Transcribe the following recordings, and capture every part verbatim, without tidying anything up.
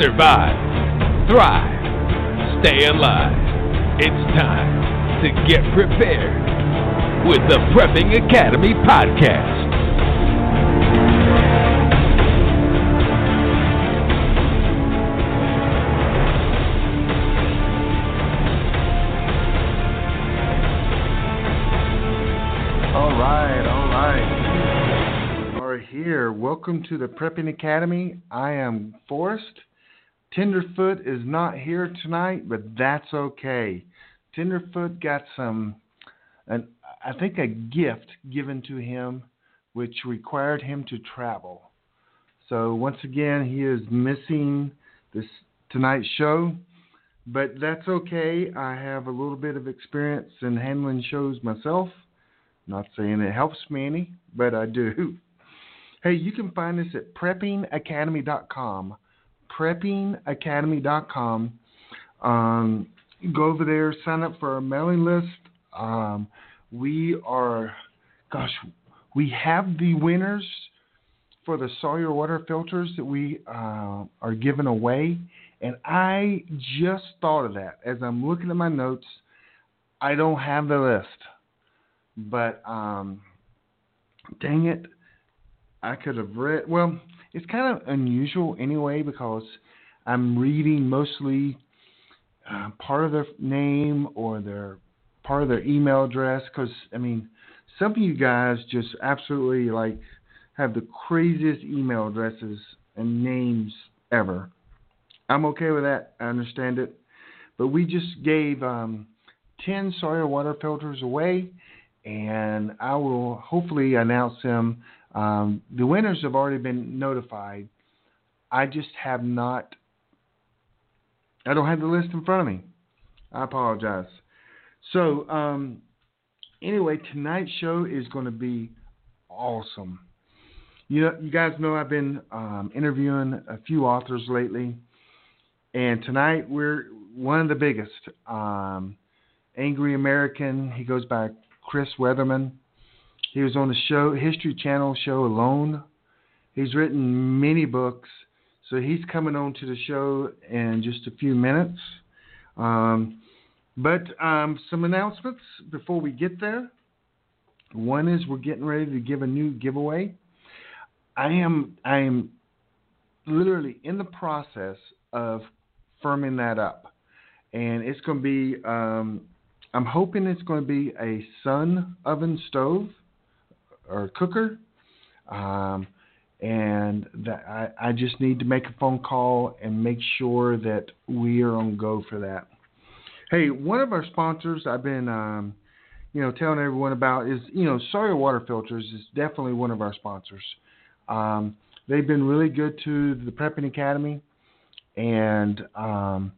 survive, thrive, stay alive. It's time to get prepared with the Prepping Academy podcast. All right, all right. We are here. Welcome to the Prepping Academy. I am Forrest. Tenderfoot is not here tonight, but that's okay. Tenderfoot got some, an, I think a gift given to him, which required him to travel. So once again, he is missing this tonight's show, but that's okay. I have a little bit of experience in handling shows myself. Not saying it helps me any, but I do. Hey, you can find us at prepping academy dot com. prepping academy dot com. Um, go over there, sign up for our mailing list. Um, we are, gosh, we have the winners for the Sawyer water filters that we uh, are giving away. And I just thought of that. As I'm looking at my notes, I don't have the list. But, um, dang it, I could have read, well, it's kind of unusual anyway because I'm reading mostly uh, part of their name or their part of their email address because, I mean, some of you guys just absolutely, like, have the craziest email addresses and names ever. I'm okay with that. I understand it. But we just gave um, ten Sawyer water filters away, and I will hopefully announce them. Um, the winners have already been notified. I just have not, I don't have the list in front of me. I apologize. So, um, anyway, tonight's show is going to be awesome. You know, you guys know I've been um, interviewing a few authors lately, and tonight we're one of the biggest. Um, Angry American, he goes by Chris Weatherman. He was on the show, History Channel show Alone. He's written many books, so he's coming on to the show in just a few minutes. Um, but um, some announcements before we get there. One is we're getting ready to give a new giveaway. I am I am literally in the process of firming that up, and it's going to be. Um, I'm hoping it's going to be a Sun oven stove or cooker, um, and that I, I just need to make a phone call and make sure that we are on go for that. Hey, one of our sponsors I've been, um, you know, telling everyone about is, you know, Sawyer Water Filters is definitely one of our sponsors. Um, they've been really good to the Prepping Academy, and um,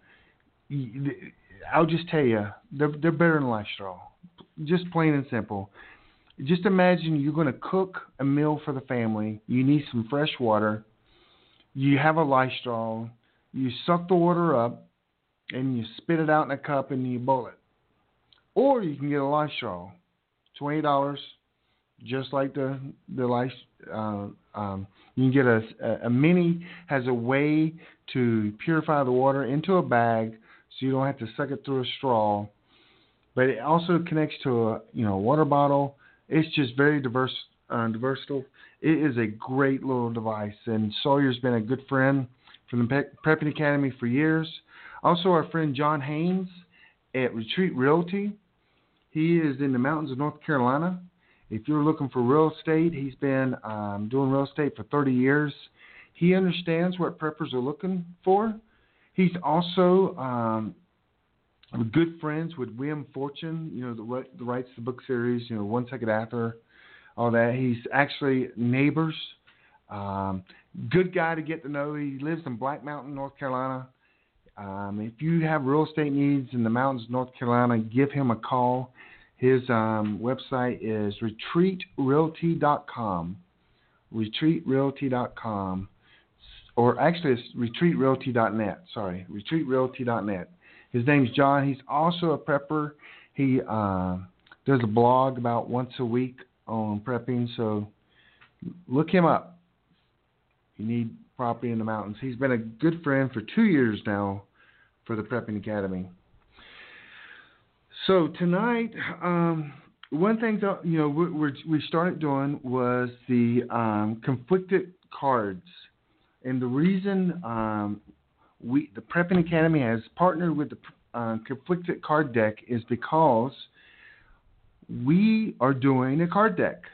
I'll just tell you, they're, they're better than Lifestraw, just plain and simple. Just imagine you're going to cook a meal for the family. You need some fresh water. You have a Lifestraw. You suck the water up, and you spit it out in a cup, and you boil it. Or you can get a Lifestraw, twenty dollars, just like the the Life. Uh, um, you can get a, a, a mini, has a way to purify the water into a bag, so you don't have to suck it through a straw. But it also connects to a you know water bottle. It's just very diverse, uh, versatile. It is a great little device, and Sawyer's been a good friend from the Pe- Prepping Academy for years. Also, our friend John Haynes at Retreat Realty. He is in the mountains of North Carolina. If you're looking for real estate, he's been um, doing real estate for thirty years. He understands what preppers are looking for. He's also um, good friends with William Fortune, you know, the, the writes the book series, you know, One Second After, all that. He's actually neighbors. Um, good guy to get to know. He lives in Black Mountain, North Carolina. Um, if you have real estate needs in the mountains of North Carolina, give him a call. His um, website is retreat realty dot com. retreat realty dot com. Or actually, it's retreat realty dot net. Sorry, retreat realty dot net. His name's John. He's also a prepper. He uh, does a blog about once a week on prepping, so look him up. You need property in the mountains. He's been a good friend for two years now for the Prepping Academy. So tonight, um, one thing that, you know we we're, we started doing was the um, conflicted cards, and the reason um, we the Prepping Academy has partnered with the uh, conflicted card deck is because we are doing a card deck.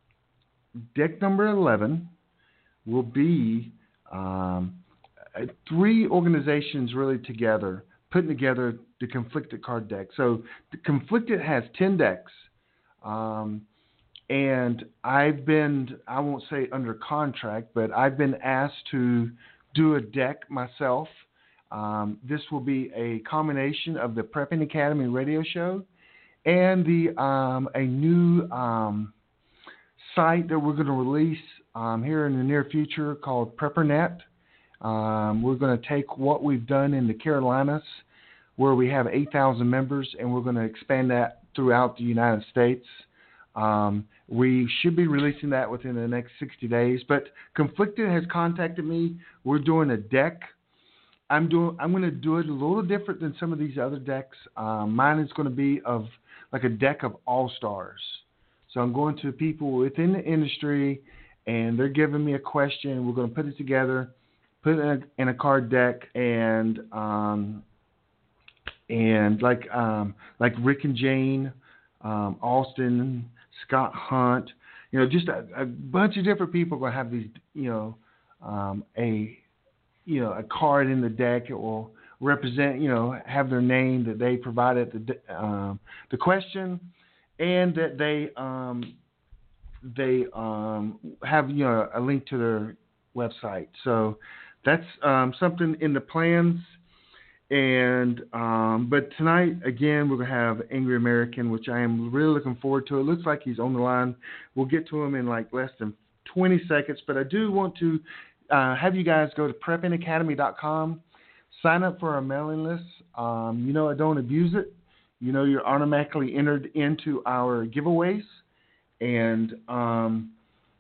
Deck number eleven will be um, three organizations really together, putting together the conflicted card deck. So the conflicted has ten decks, um, and I've been, I won't say under contract, but I've been asked to do a deck myself. Um, this will be a combination of the Prepping Academy radio show and the um, a new um, site that we're going to release um, here in the near future called PrepperNet. Um, we're going to take what we've done in the Carolinas, where we have eight thousand members, and we're going to expand that throughout the United States. Um, we should be releasing that within the next sixty days. But Conflicted has contacted me. We're doing a deck. I'm doing. I'm going to do it a little different than some of these other decks. Um, mine is going to be of like a deck of all-stars. So I'm going to people within the industry, and they're giving me a question. We're going to put it together, put it in a, in a card deck, and um, and like um, like Rick and Jane, um, Austin, Scott Hunt, you know, just a, a bunch of different people are going to have these, you know, um, a you know a card in the deck. It will represent, you know, have their name that they provided the um, the question, and that they um, they um, have, you know, a link to their website. So that's um, something in the plans. And um, but tonight again we're gonna have Angry American, which I am really looking forward to. It looks like he's on the line. We'll get to him in like less than twenty seconds. But I do want to uh, have you guys go to prepping academy dot com, sign up for our mailing list. Um, you know, I don't abuse it. You know, you're automatically entered into our giveaways, and um,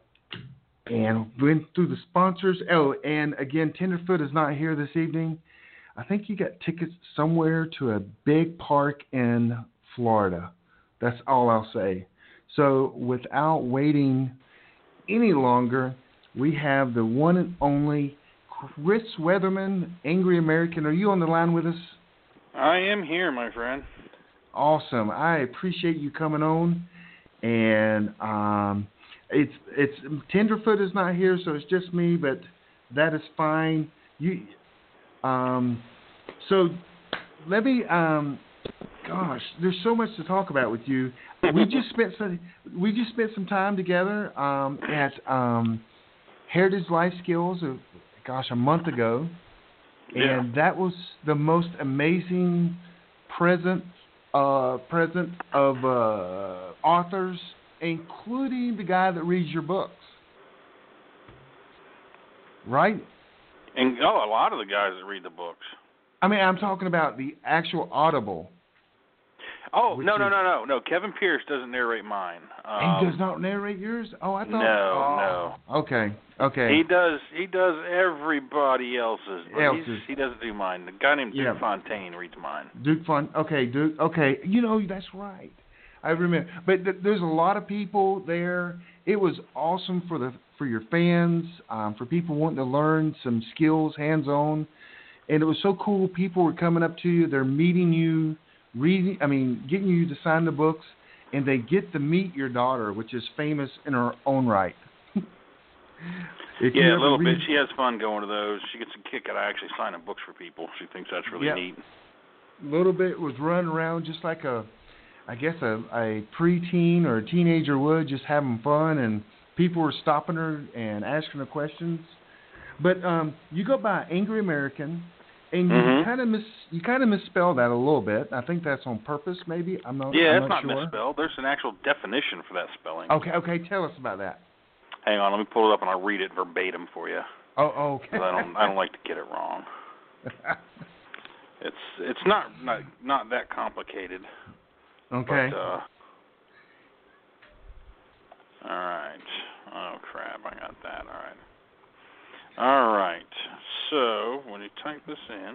and went through the sponsors. Oh, and again, Tenderfoot is not here this evening. I think you got tickets somewhere to a big park in Florida. That's all I'll say. So without waiting any longer, we have the one and only Chris Weatherman, Angry American. Are you on the line with us? I am here, my friend. Awesome. I appreciate you coming on. And um, it's it's Tenderfoot is not here, so it's just me, but that is fine. You. Um, so let me, um, gosh, there's so much to talk about with you. We just spent some, we just spent some time together, um, at, um, Heritage Life Skills, uh, gosh, a month ago. Yeah. And that was the most amazing present, uh, present of, uh, authors, including the guy that reads your books. Right? And oh, a lot of the guys that read the books. I mean, I'm talking about the actual Audible. Oh, no, no, is, no, no, no. Kevin Pierce doesn't narrate mine. Um, he does not narrate yours? Oh, I thought. No, oh, no. Okay, okay. He does. He does everybody else's. But else's. He's, he doesn't do mine. The guy named Duke yeah. Fontaine reads mine. Duke Font. Okay, Duke. Okay, you know that's right. I remember. But th- there's a lot of people there. It was awesome for the for your fans, um, for people wanting to learn some skills, hands-on, and it was so cool. People were coming up to you. They're meeting you. Reading, I mean, getting you to sign the books, and they get to meet your daughter, which is famous in her own right. Yeah, a little read, bit. She has fun going to those. She gets a kick out of actually signing books for people. She thinks that's really yep. neat. A little bit was running around just like a, I guess a, a preteen or a teenager would, just having fun, and people were stopping her and asking her questions. But um, you go by Angry American. And you mm-hmm. kind of mis you kind of misspell that a little bit. I think that's on purpose, maybe. I'm not. Yeah, I'm it's not, not sure. misspelled. There's an actual definition for that spelling. Okay, okay. Tell us about that. Hang on, let me pull it up and I'll read it verbatim for you. Oh, okay. I don't I don't like to get it wrong. it's it's not not not that complicated. Okay. But, uh, all right. Oh crap! I got that. All right. All right. So when you type this in,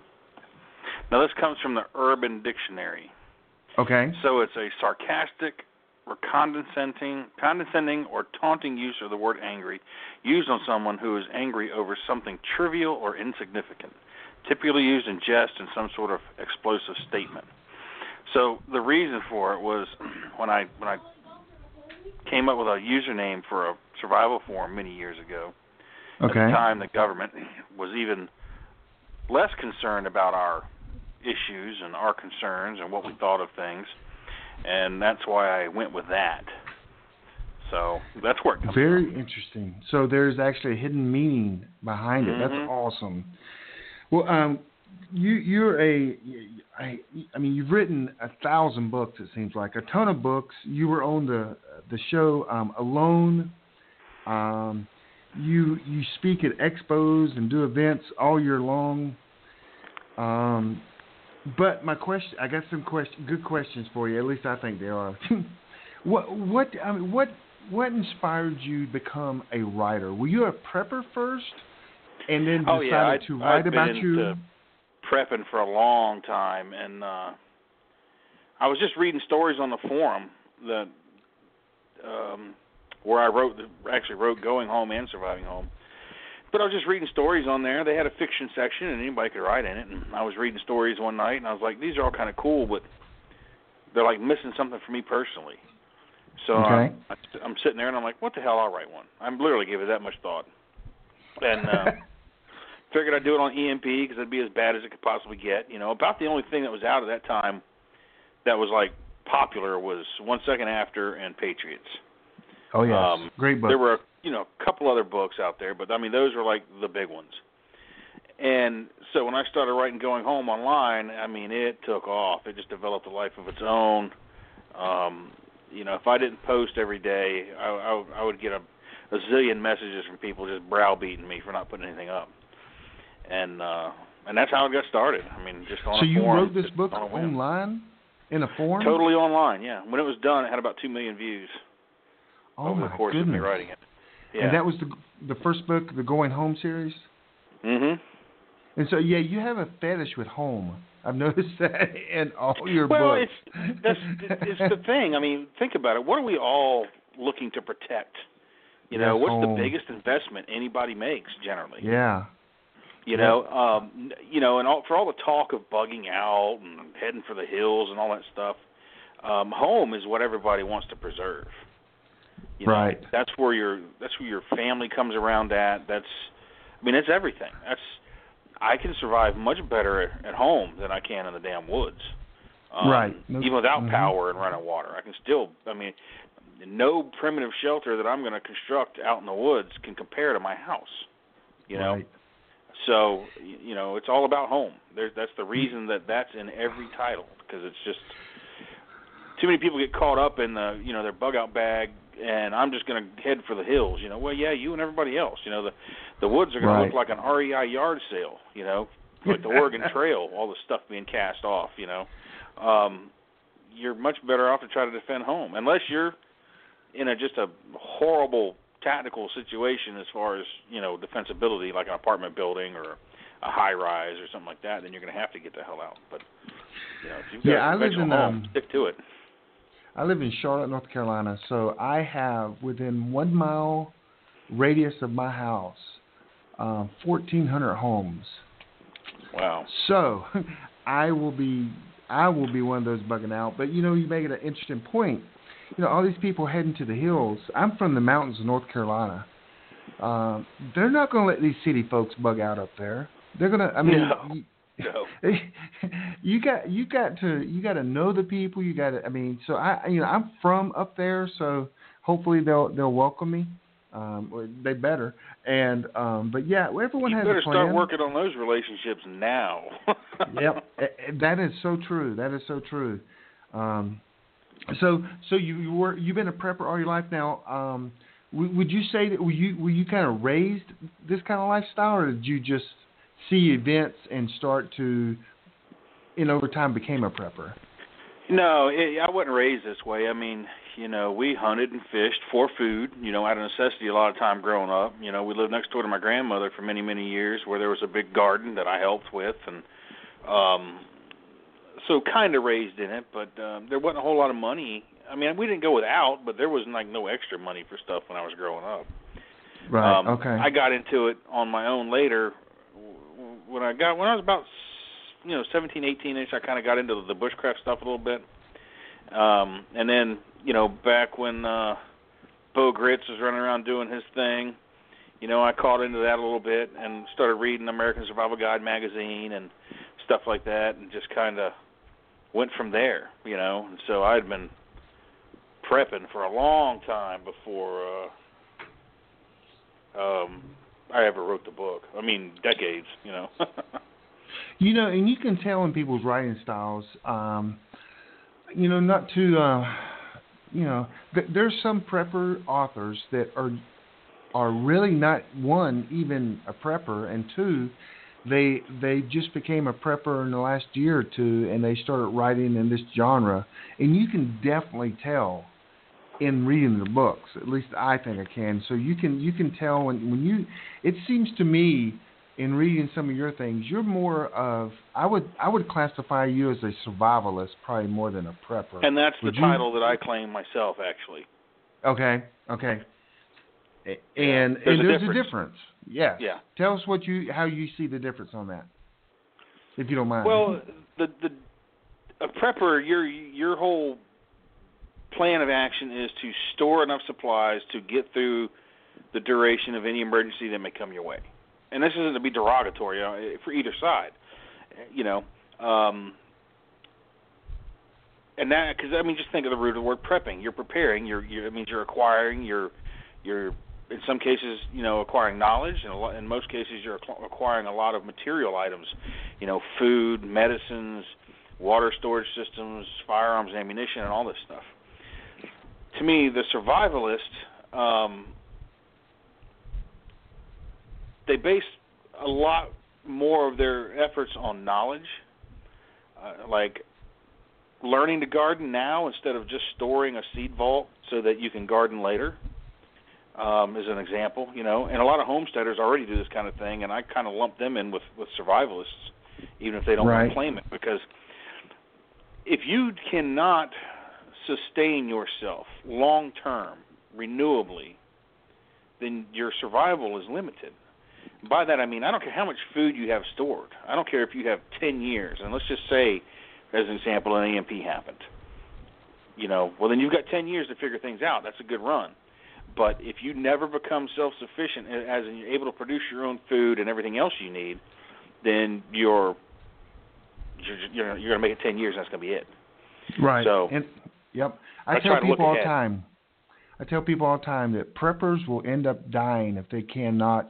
now this comes from the Urban Dictionary. Okay. So it's a sarcastic or condescending, condescending or taunting use of the word angry, used on someone who is angry over something trivial or insignificant, typically used in jest and some sort of explosive statement. So the reason for it was when I when I came up with a username for a survival forum many years ago. Okay. At the time, the government was even less concerned about our issues and our concerns and what we thought of things, and that's why I went with that. So that's where it comes Very from. interesting. So there's actually a hidden meaning behind it. Mm-hmm. That's awesome. Well, um, you you're a I, I mean you've written a thousand books. It seems like a ton of books. You were on the the show um, Alone. Um, you you speak at expos and do events all year long. Um, but my question, I got some question, good questions for you. At least I think they are. what what I mean what what inspired you to become a writer? Were you a prepper first, and then decided oh, yeah. I'd, to write I'd about been you? Into prepping for a long time, and uh, I was just reading stories on the forum that um, where I wrote, the, actually wrote Going Home and Surviving Home. But I was just reading stories on there. They had a fiction section, and anybody could write in it. And I was reading stories one night, and I was like, these are all kind of cool, but they're like missing something for me personally. So okay. uh, I, I'm sitting there, and I'm like, what the hell, I'll write one. I literally gave it that much thought. And uh, figured I'd do it on E M P because it'd be as bad as it could possibly get. You know, about the only thing that was out at that time that was, like, popular was One Second After and Patriots. Oh, yes. Um, Great book. There were, you know, a couple other books out there, but, I mean, those were, like, the big ones. And so when I started writing Going Home online, I mean, it took off. It just developed a life of its own. Um, you know, if I didn't post every day, I, I, I would get a, a zillion messages from people just browbeating me for not putting anything up. And uh, and that's how it got started. I mean, just on so a you forum. wrote this book on online? In a forum? Totally online, yeah. When it was done, it had about two million views oh over my the course goodness. of me writing it. Yeah. And that was the the first book, the Going Home series? Mm-hmm. And so, yeah, you have a fetish with home. I've noticed that in all your well, books. Well, it's, that's, it's the thing. I mean, think about it. What are we all looking to protect? You know, yes, what's home. the biggest investment anybody makes generally? Yeah. You know, um, you know, and all, for all the talk of bugging out and heading for the hills and all that stuff, um, home is what everybody wants to preserve. You know, right. That's where your that's where your family comes around at. That's, I mean, it's everything. That's I can survive much better at, at home than I can in the damn woods. Um, right. No, even without mm-hmm. power and running water, I can still. I mean, no primitive shelter that I'm going to construct out in the woods can compare to my house. You know. Right. So, you know, it's all about home. There's, that's the reason that that's in every title, because it's just too many people get caught up in the, you know, their bug out bag, and I'm just going to head for the hills. You know, well, yeah, you and everybody else. You know, the the woods are going right. to look like an R E I yard sale. You know, like the Oregon Trail, all the stuff being cast off. You know, um, you're much better off to try to defend home, unless you're in a just a horrible tactical situation as far as, you know, defensibility, like an apartment building or a high rise or something like that, then you're going to have to get the hell out. But, you know, if you've got yeah, a I live in home, um, stick to it. I live in Charlotte, North Carolina, so I have within one mile radius of my house um, fourteen hundred homes. Wow. So I will be I will be one of those bugging out. But you know, you make it an interesting point. You know, all these people heading to the hills. I'm from the mountains of North Carolina. Um, they're not going to let these city folks bug out up there. They're going to. I mean, no. you, no. you got you got to you got to know the people. You got to. I mean, so I you know I'm from up there, so hopefully they'll they'll welcome me. Um, or they better. And um, but yeah, everyone you has better a plan. start working on those relationships now. Yep, that is so true. That is so true. Um, So, so you, you were you've been a prepper all your life now. Um, w- would you say that were you were you kind of raised this kind of lifestyle, or did you just see events and start to, in over time, became a prepper? No, it, I wasn't raised this way. I mean, you know, we hunted and fished for food, you know, out of necessity a lot of time growing up. You know, we lived next door to my grandmother for many, many years where there was a big garden that I helped with, and um, so kind of raised in it, but um, there wasn't a whole lot of money. I mean, we didn't go without, but there was like no extra money for stuff when I was growing up. Right, um, okay. I got into it on my own later. When I got, when I was about, you know, seventeen, eighteen-ish, I kind of got into the bushcraft stuff a little bit. Um, and then, you know, back when uh, Bo Gritz was running around doing his thing, you know, I caught into that a little bit and started reading American Survival Guide magazine and stuff like that, and just kind of went from there, you know. And so I'd been prepping for a long time before uh, um, I ever wrote the book. I mean, decades, you know. You know, and you can tell in people's writing styles, um, you know, not to, uh, you know, th- there's some prepper authors that are are really not, one, even a prepper, and two, they they just became a prepper in the last year or two, and they started writing in this genre. And you can definitely tell in reading the books, at least I think I can. So you can you can tell when, when you, it seems to me, in reading some of your things, you're more of, I would I would classify you as a survivalist probably more than a prepper. And that's the would title you? that I claim myself, actually. Okay, okay. And, Yeah, and there's, there's, a, there's difference. a difference. Yes. Yeah. Tell us what you how you see the difference on that, if you don't mind. Well, the the a prepper, your your whole plan of action is to store enough supplies to get through the duration of any emergency that may come your way. And this isn't to be derogatory, you know, for either side, you know. Um, and that, because I mean, just think of the root of the word prepping. You're preparing. You're, you're. It means you're acquiring. You're, you're. In some cases, you know, acquiring knowledge, and a lot, in most cases, you're acquiring a lot of material items. You know, food, medicines, water storage systems, firearms, ammunition, and all this stuff. To me, the survivalist. Um, They base a lot more of their efforts on knowledge, uh, like learning to garden now instead of just storing a seed vault so that you can garden later, um, is an example, you know. And a lot of homesteaders already do this kind of thing, and I kind of lump them in with, with survivalists, even if they don't Right. want to claim it, because if you cannot sustain yourself long-term, renewably, then your survival is limited. By that I mean I don't care how much food you have stored. I don't care if you have ten years. And let's just say, as an example, an E M P happened. You know, well then you've got ten years to figure things out. That's a good run. But if you never become self-sufficient, as in you're able to produce your own food and everything else you need, then you're you're you're, you're going to make it ten years, and that's going to be it. Right. So, and, yep. I, I tell try to look people all the ahead. time. I tell people all the time that preppers will end up dying if they cannot,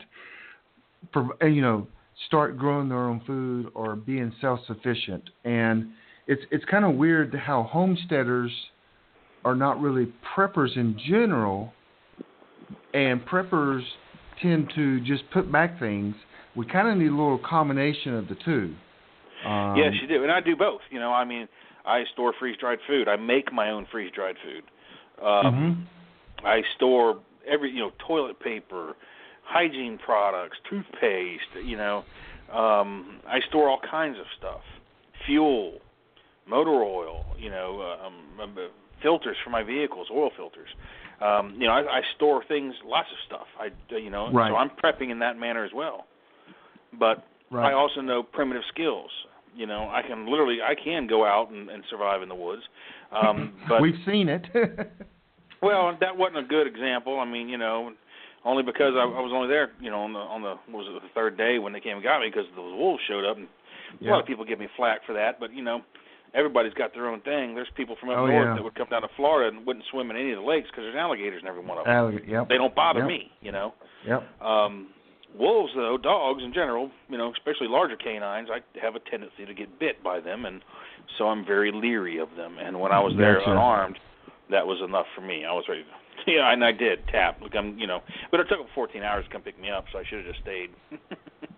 you know, start growing their own food or being self-sufficient. And it's it's kind of weird how homesteaders are not really preppers in general, and preppers tend to just put back things. We kind of need a little combination of the two. Um, yes, you do, and I do both. You know, I mean, I store freeze-dried food. I make my own freeze-dried food. Um, mm-hmm. I store every, you know, toilet paper, hygiene products, toothpaste, you know. Um, I store all kinds of stuff. Fuel, motor oil, you know, um, filters for my vehicles, oil filters. Um, you know, I, I store things, lots of stuff. I, you know, right. so I'm prepping in that manner as well. But right. I also know primitive skills. You know, I can literally, I can go out and, and survive in the woods. Um, but We've seen it. Well, that wasn't a good example. I mean, you know, only because I, I was only there, you know, on the on the what was it the third day when they came and got me because the wolves showed up, and yeah. a lot of people give me flack for that. But you know, everybody's got their own thing. There's people from up oh, north yeah. that would come down to Florida and wouldn't swim in any of the lakes because there's alligators in every one of them. Allig- yep. They don't bother yep. me, you know. Yep. Um, wolves, though, dogs in general, you know, especially larger canines, I have a tendency to get bit by them, and so I'm very leery of them. And when I was there gotcha. unarmed, that was enough for me. I was ready to, yeah, and I did tap. Look, I'm, you know, but it took them fourteen hours to come pick me up, so I should have just stayed.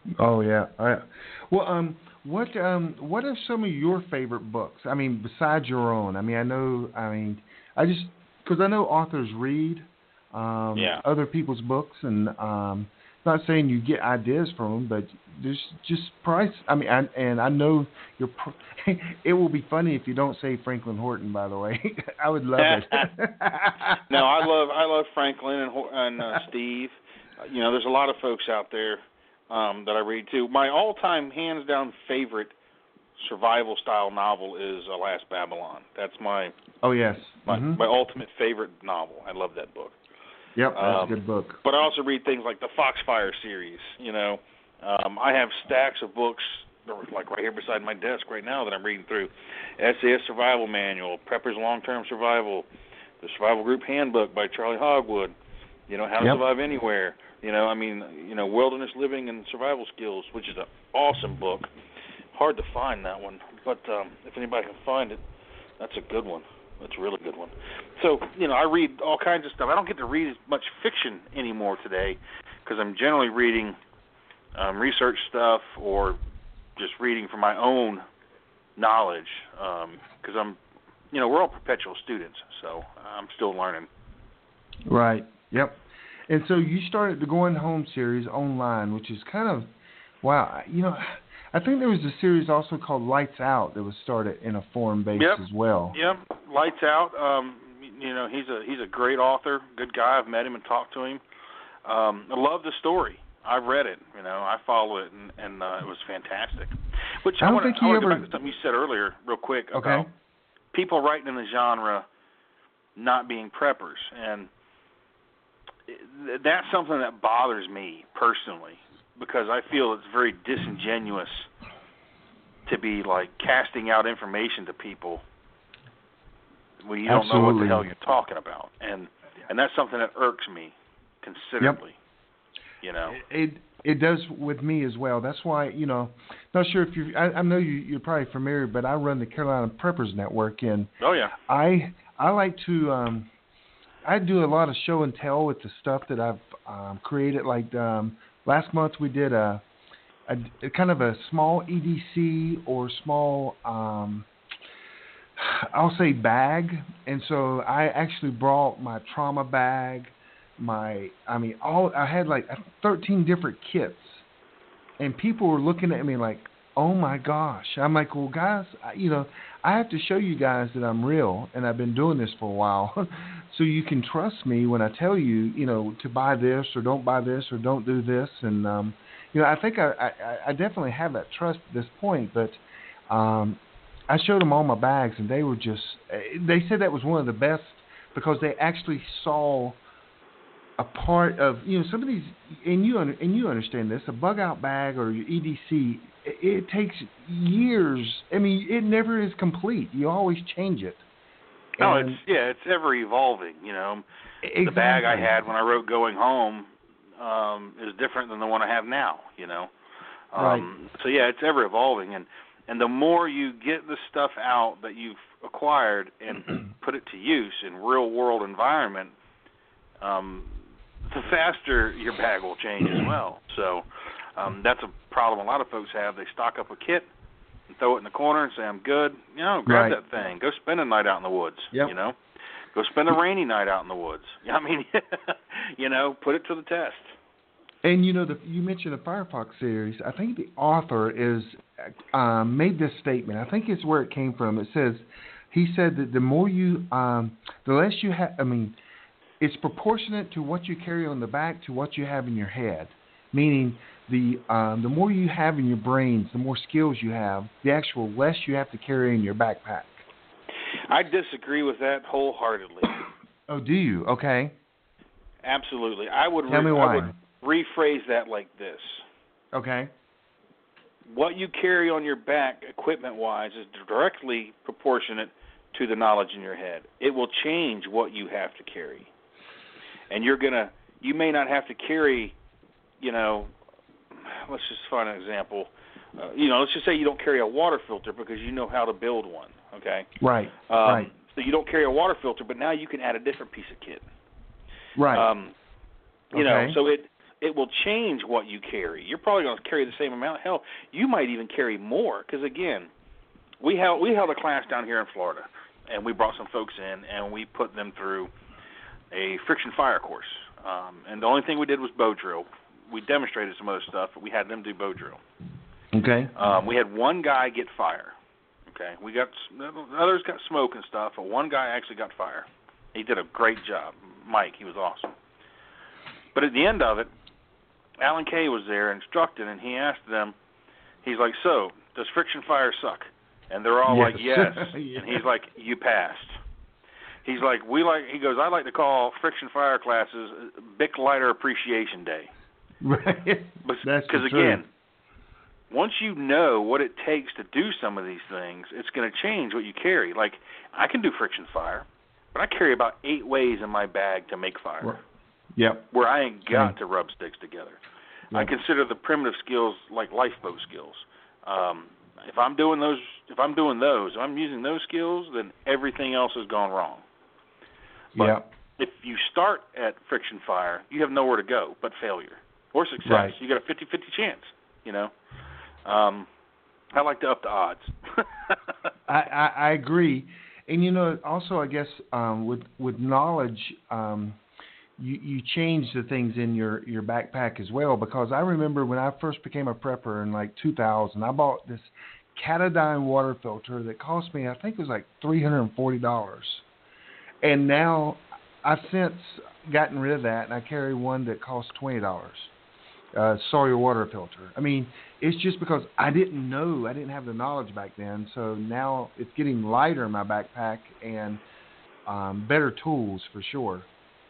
Oh yeah. I, well, um, what um, what are some of your favorite books? I mean, besides your own. I mean, I know. I mean, I just because I know authors read um, Yeah. other people's books, and um, not saying you get ideas from them, but there's just price. I mean, I, and I know your. Pr- it will be funny if you don't say Franklin Horton. By the way, I would love it. No, I love I love Franklin and Hor- and uh, Steve. Uh, you know, there's a lot of folks out there um, that I read too. My all-time, hands-down favorite survival-style novel is *The Last Babylon*. That's my oh yes, my, mm-hmm. my ultimate favorite novel. I love that book. Yep, that's um, a good book. But I also read things like the Foxfire series. You know, um, I have stacks of books, like right here beside my desk right now, that I'm reading through. S A S Survival Manual, Prepper's Long-Term Survival, the Survival Group Handbook by Charlie Hogwood. You know, How to Yep. Survive Anywhere. You know, I mean, you know, Wilderness Living and Survival Skills, which is an awesome book. Hard to find that one, but um, if anybody can find it, that's a good one. That's a really good one. So, you know, I read all kinds of stuff. I don't get to read as much fiction anymore today because I'm generally reading um, research stuff or just reading for my own knowledge because um, I'm, you know, we're all perpetual students, so I'm still learning. Right. Yep. And so you started the Going Home series online, which is kind of, wow, you know, I think there was a series also called Lights Out that was started in a forum base yep. as well. Yep. Lights Out. Um, you know, he's a he's a great author, good guy. I've met him and talked to him. Um, I love the story. I've read it. You know, I follow it, and, and uh, it was fantastic. Which I I don't want think to you go ever... back to something you said earlier, real quick, Okay. about people writing in the genre not being preppers, and that's something that bothers me personally because I feel it's very disingenuous to be like casting out information to people when you Absolutely. don't know what the hell you're talking about, and and that's something that irks me considerably. Yep. You know, it it does with me as well. That's why, you know, not sure if you I, I know you you're probably familiar, but I run the Carolina Preppers Network, and oh yeah, I I like to um, I do a lot of show and tell with the stuff that I've um, created. Like um, last month we did a, a, a kind of a small E D C or small um, I'll say bag, and so I actually brought my trauma bag. My, I mean, all I had like thirteen different kits, and people were looking at me like, "Oh my gosh!" I'm like, "Well, guys, I, you know, I have to show you guys that I'm real, and I've been doing this for a while, so you can trust me when I tell you, you know, to buy this or don't buy this or don't do this." And um, you know, I think I, I, I definitely have that trust at this point, but um, I showed them all my bags, and they were just, they said that was one of the best because they actually saw a part of, you know, some of these, and you and you understand this, a bug out bag or your E D C, it, it takes years. I mean, it never is complete. You always change it. no, And it's yeah, it's ever evolving. You know, exactly. the bag I had when I wrote Going Home um, is different than the one I have now. You know, um, right. So yeah, it's ever evolving, and and the more you get the stuff out that you've acquired and put it to use in real world environment, um, the faster your bag will change as well. So um, that's a problem a lot of folks have. They stock up a kit and throw it in the corner and say, I'm good. You know, grab Right. that thing. Go spend a night out in the woods, Yep. you know. Go spend a rainy night out in the woods. I mean, you know, put it to the test. And you know, the, you mentioned the Firefox series. I think the author is um, made this statement. I think it's where it came from. It says, he said that the more you, um, the less you have, I mean, it's proportionate to what you carry on the back to what you have in your head. Meaning, the um, the more you have in your brains, the more skills you have, the actual less you have to carry in your backpack. I disagree with that wholeheartedly. Oh, do you? Okay. Absolutely. I would, Tell re- me why. I would rephrase that like this. Okay. What you carry on your back equipment-wise is directly proportionate to the knowledge in your head. It will change what you have to carry. And you're going to, you may not have to carry, you know, let's just find an example. Uh, you know, let's just say you don't carry a water filter because you know how to build one, okay? Right, um, right. So you don't carry a water filter, but now you can add a different piece of kit. Right. Um, you okay. know, so it it will change what you carry. You're probably going to carry the same amount. Hell, you might even carry more because, again, we held, we held a class down here in Florida, and we brought some folks in, and we put them through a friction fire course. Um, and the only thing we did was bow drill. We demonstrated some other stuff, but we had them do bow drill. Okay. Um, we had one guy get fire. Okay. We got others got smoke and stuff, but one guy actually got fire. He did a great job. Mike, he was awesome. But at the end of it, Alan Kay was there instructing, and he asked them, he's like, so, does friction fire suck? And they're all yes. like, yes. yeah. And he's like, you passed. He's like, we like. He goes, I like to call friction fire classes Bic Lighter Appreciation Day. Right. Because, again, once you know what it takes to do some of these things, it's going to change what you carry. Like, I can do friction fire, but I carry about eight ways in my bag to make fire. Well, Yep. Where I ain't got yeah. to rub sticks together. Yep. I consider the primitive skills like lifeboat skills. Um, if I'm doing those, if I'm doing those, if I'm using those skills, then everything else has gone wrong. But yep. if you start at friction fire, you have nowhere to go but failure or success. Right. You got a fifty-fifty chance. You know. Um, I like to up the odds. I, I, I agree, and you know, also I guess um, with with knowledge. Um, You, you change the things in your, your backpack as well, because I remember when I first became a prepper in like two thousand, I bought this Katadyn water filter that cost me, I think it was like three hundred forty dollars. And now I've since gotten rid of that, and I carry one that costs twenty dollars, uh, Sawyer water filter. I mean, it's just because I didn't know, I didn't have the knowledge back then, so now it's getting lighter in my backpack and um, better tools for sure.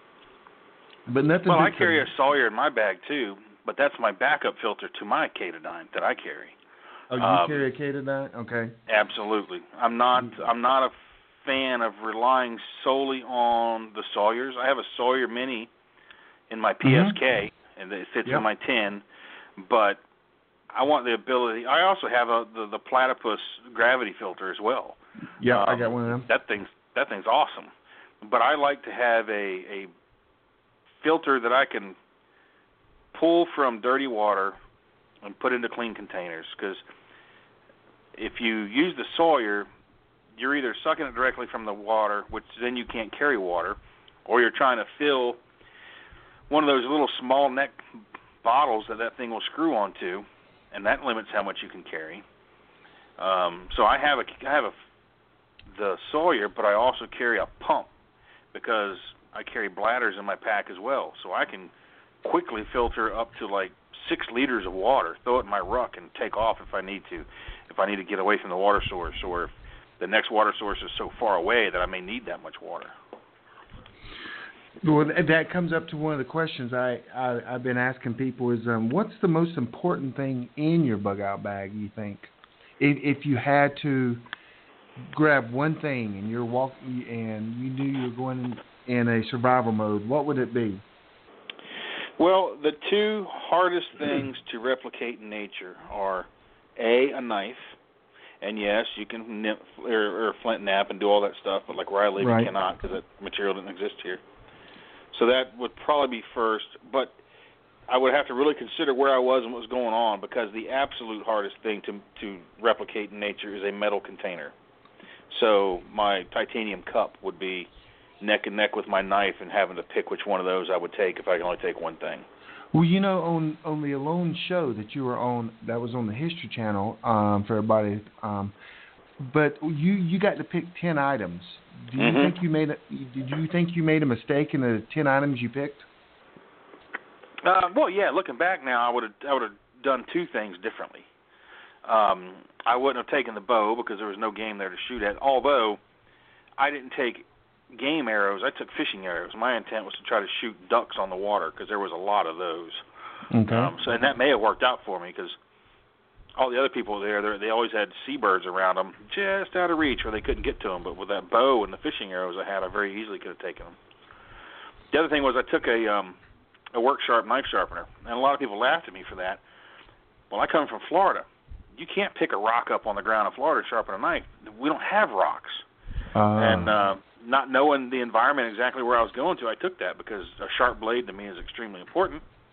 But nothing. Well, I carry a Sawyer in my bag too, but that's my backup filter to my Katadyn that I carry. Oh, you um, carry a Katadyn? Okay. Absolutely. I'm not. I'm not a fan of relying solely on the Sawyers. I have a Sawyer Mini in my P S K, mm-hmm. and it fits yep. in my tin. But I want the ability. I also have a the, the Platypus gravity filter as well. Yeah, um, I got one of them. That thing's that thing's awesome. But I like to have a a filter that I can pull from dirty water and put into clean containers, because if you use the Sawyer, you're either sucking it directly from the water, which then you can't carry water, or you're trying to fill one of those little small neck bottles that that thing will screw onto, and that limits how much you can carry. Um, so I have a I have a the Sawyer, but I also carry a pump because I carry bladders in my pack as well, so I can quickly filter up to like six liters of water, throw it in my ruck, and take off if I need to, if I need to get away from the water source, or if the next water source is so far away that I may need that much water. Well, that comes up to one of the questions I, I, I've been asking people is, um, what's the most important thing in your bug-out bag, you think? If, if you had to grab one thing and you're walking and you knew you were going in, in a survival mode, what would it be? Well, the two hardest things to replicate in nature are, A, a knife, and yes, you can nip or, or flint nap and do all that stuff, but like where I live, right. you cannot because that material doesn't exist here. So that would probably be first, but I would have to really consider where I was and what was going on, because the absolute hardest thing to to replicate in nature is a metal container. So my titanium cup would be neck and neck with my knife, and having to pick which one of those I would take if I can only take one thing. Well, you know, on on the Alone show that you were on, that was on the History Channel um, for everybody. Um, but you you got to pick ten items. Do you mm-hmm. think you made a, did you think you made a mistake in the ten items you picked? Uh, well, yeah. Looking back now, I would have I would have done two things differently. Um, I wouldn't have taken the bow because there was no game there to shoot at. Although I didn't take game arrows, I took fishing arrows. My intent was to try to shoot ducks on the water because there was a lot of those. Okay. Um, so and that may have worked out for me because all the other people there, they always had seabirds around them just out of reach where they couldn't get to them. But with that bow and the fishing arrows I had, I very easily could have taken them. The other thing was I took a um, a work sharp knife sharpener, and a lot of people laughed at me for that. Well, I come from Florida. You can't pick a rock up on the ground in Florida to sharpen a knife. We don't have rocks. Uh. And uh, not knowing the environment exactly where I was going to, I took that because a sharp blade to me is extremely important.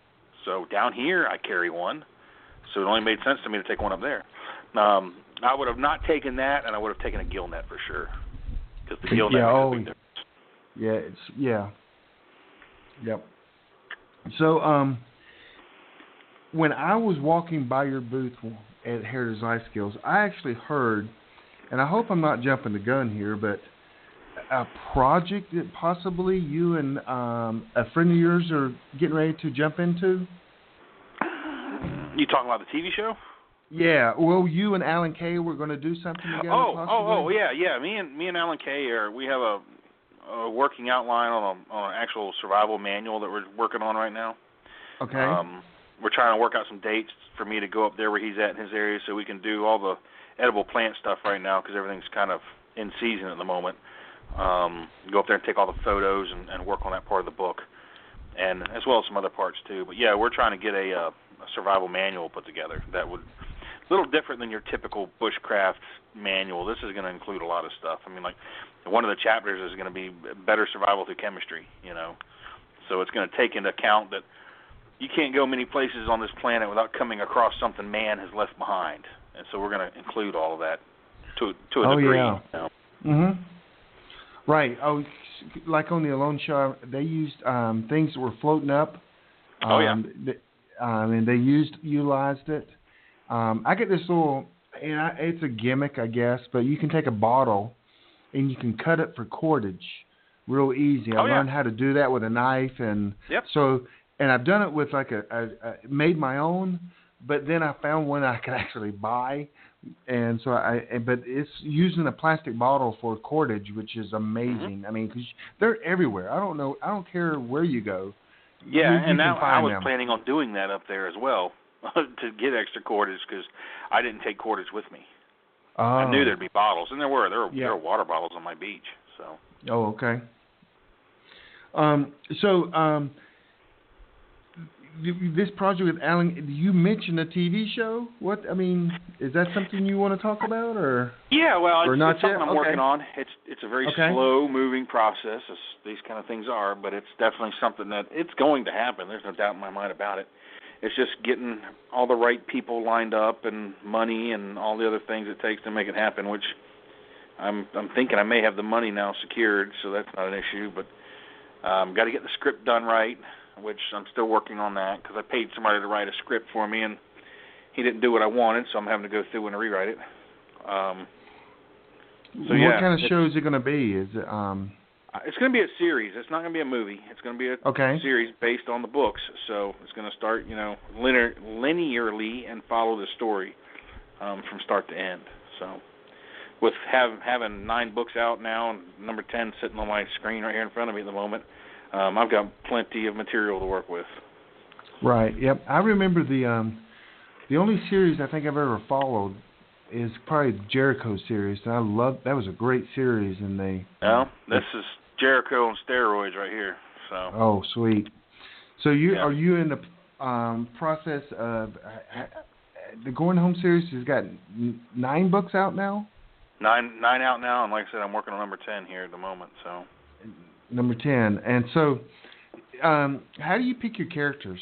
So down here I carry one, so it only made sense to me to take one up there. Um, I would have not taken that, and I would have taken a gill net for sure, because the gill net yeah, makes oh, a big difference. Yeah, it's yeah, yep. So um, when I was walking by your booth at Heritage Life Skills, I actually heard, and I hope I'm not jumping the gun here, but a project that possibly you and um, a friend of yours are getting ready to jump into. You talking about the T V show? Yeah. Well, you and Alan Kay were going to do something together. Oh, possibly? oh, oh, yeah, yeah. Me and me and Alan Kay are we have a, a working outline on a on an actual survival manual that we're working on right now. Okay. Um, we're trying to work out some dates for me to go up there where he's at in his area, so we can do all the edible plant stuff right now because everything's kind of in season at the moment. Um, go up there and take all the photos and, and work on that part of the book, and as well as some other parts too. But yeah, we're trying to get a, uh, a survival manual put together that would a little different than your typical bushcraft manual. This is going to include a lot of stuff. I mean, like one of the chapters is going to be better survival through chemistry. You know, so it's going to take into account that you can't go many places on this planet without coming across something man has left behind, and so we're going to include all of that to to a oh, degree. Yeah. You know? Mhm. Right. Oh, like on the Alone Show, they used um, things that were floating up. Um, Oh yeah. Th- um, and they used utilized it. Um, I get this little, and I, it's a gimmick, I guess, but you can take a bottle and you can cut it for cordage, real easy. I Oh, yeah. learned how to do that with a knife, and Yep. so, and I've done it with like a, a, a made my own, but then I found one I could actually buy. And so I, but it's using a plastic bottle for cordage, which is amazing. Mm-hmm. I mean, 'cause they're everywhere. I don't know. I don't care where you go. Yeah, you, you and now can find I was them. planning on doing that up there as well to get extra cordage because I didn't take cordage with me. Oh. I knew there'd be bottles, and there were. There were, Yeah. there were water bottles on my beach. So. Oh, okay. Um, so um, this project with Alan, you mentioned a T V show. What I mean, is that something you want to talk about, or? Yeah, well, Or it's, not it's something yet? I'm Okay. working on. It's it's a very Okay. slow-moving process, as these kind of things are, but it's definitely something that it's going to happen. There's no doubt in my mind about it. It's just getting all the right people lined up and money and all the other things it takes to make it happen, which I'm I'm thinking I may have the money now secured, so that's not an issue, but um, got to get the script done right, which I'm still working on that because I paid somebody to write a script for me, and he didn't do what I wanted, so I'm having to go through and rewrite it. Um, so what yeah, kind of it's, show is it going to be? Is it um? it's going to be a series. It's not going to be a movie. It's going to be a Okay. series based on the books. So it's going to start, you know, linear, linearly and follow the story um, from start to end. So with have, having nine books out now and number ten sitting on my screen right here in front of me at the moment, um, I've got plenty of material to work with. Right. Yep. I remember the um, the only series I think I've ever followed is probably the Jericho series. And I love that was a great series, and they. Well, this is Jericho on steroids right here. So. Oh, sweet. So you Yeah. are you in the um, process of uh, the Going Home series has got n- nine books out now? Nine nine out now, and like I said, I'm working on number ten here at the moment. So. Number ten. And so, um, how do you pick your characters?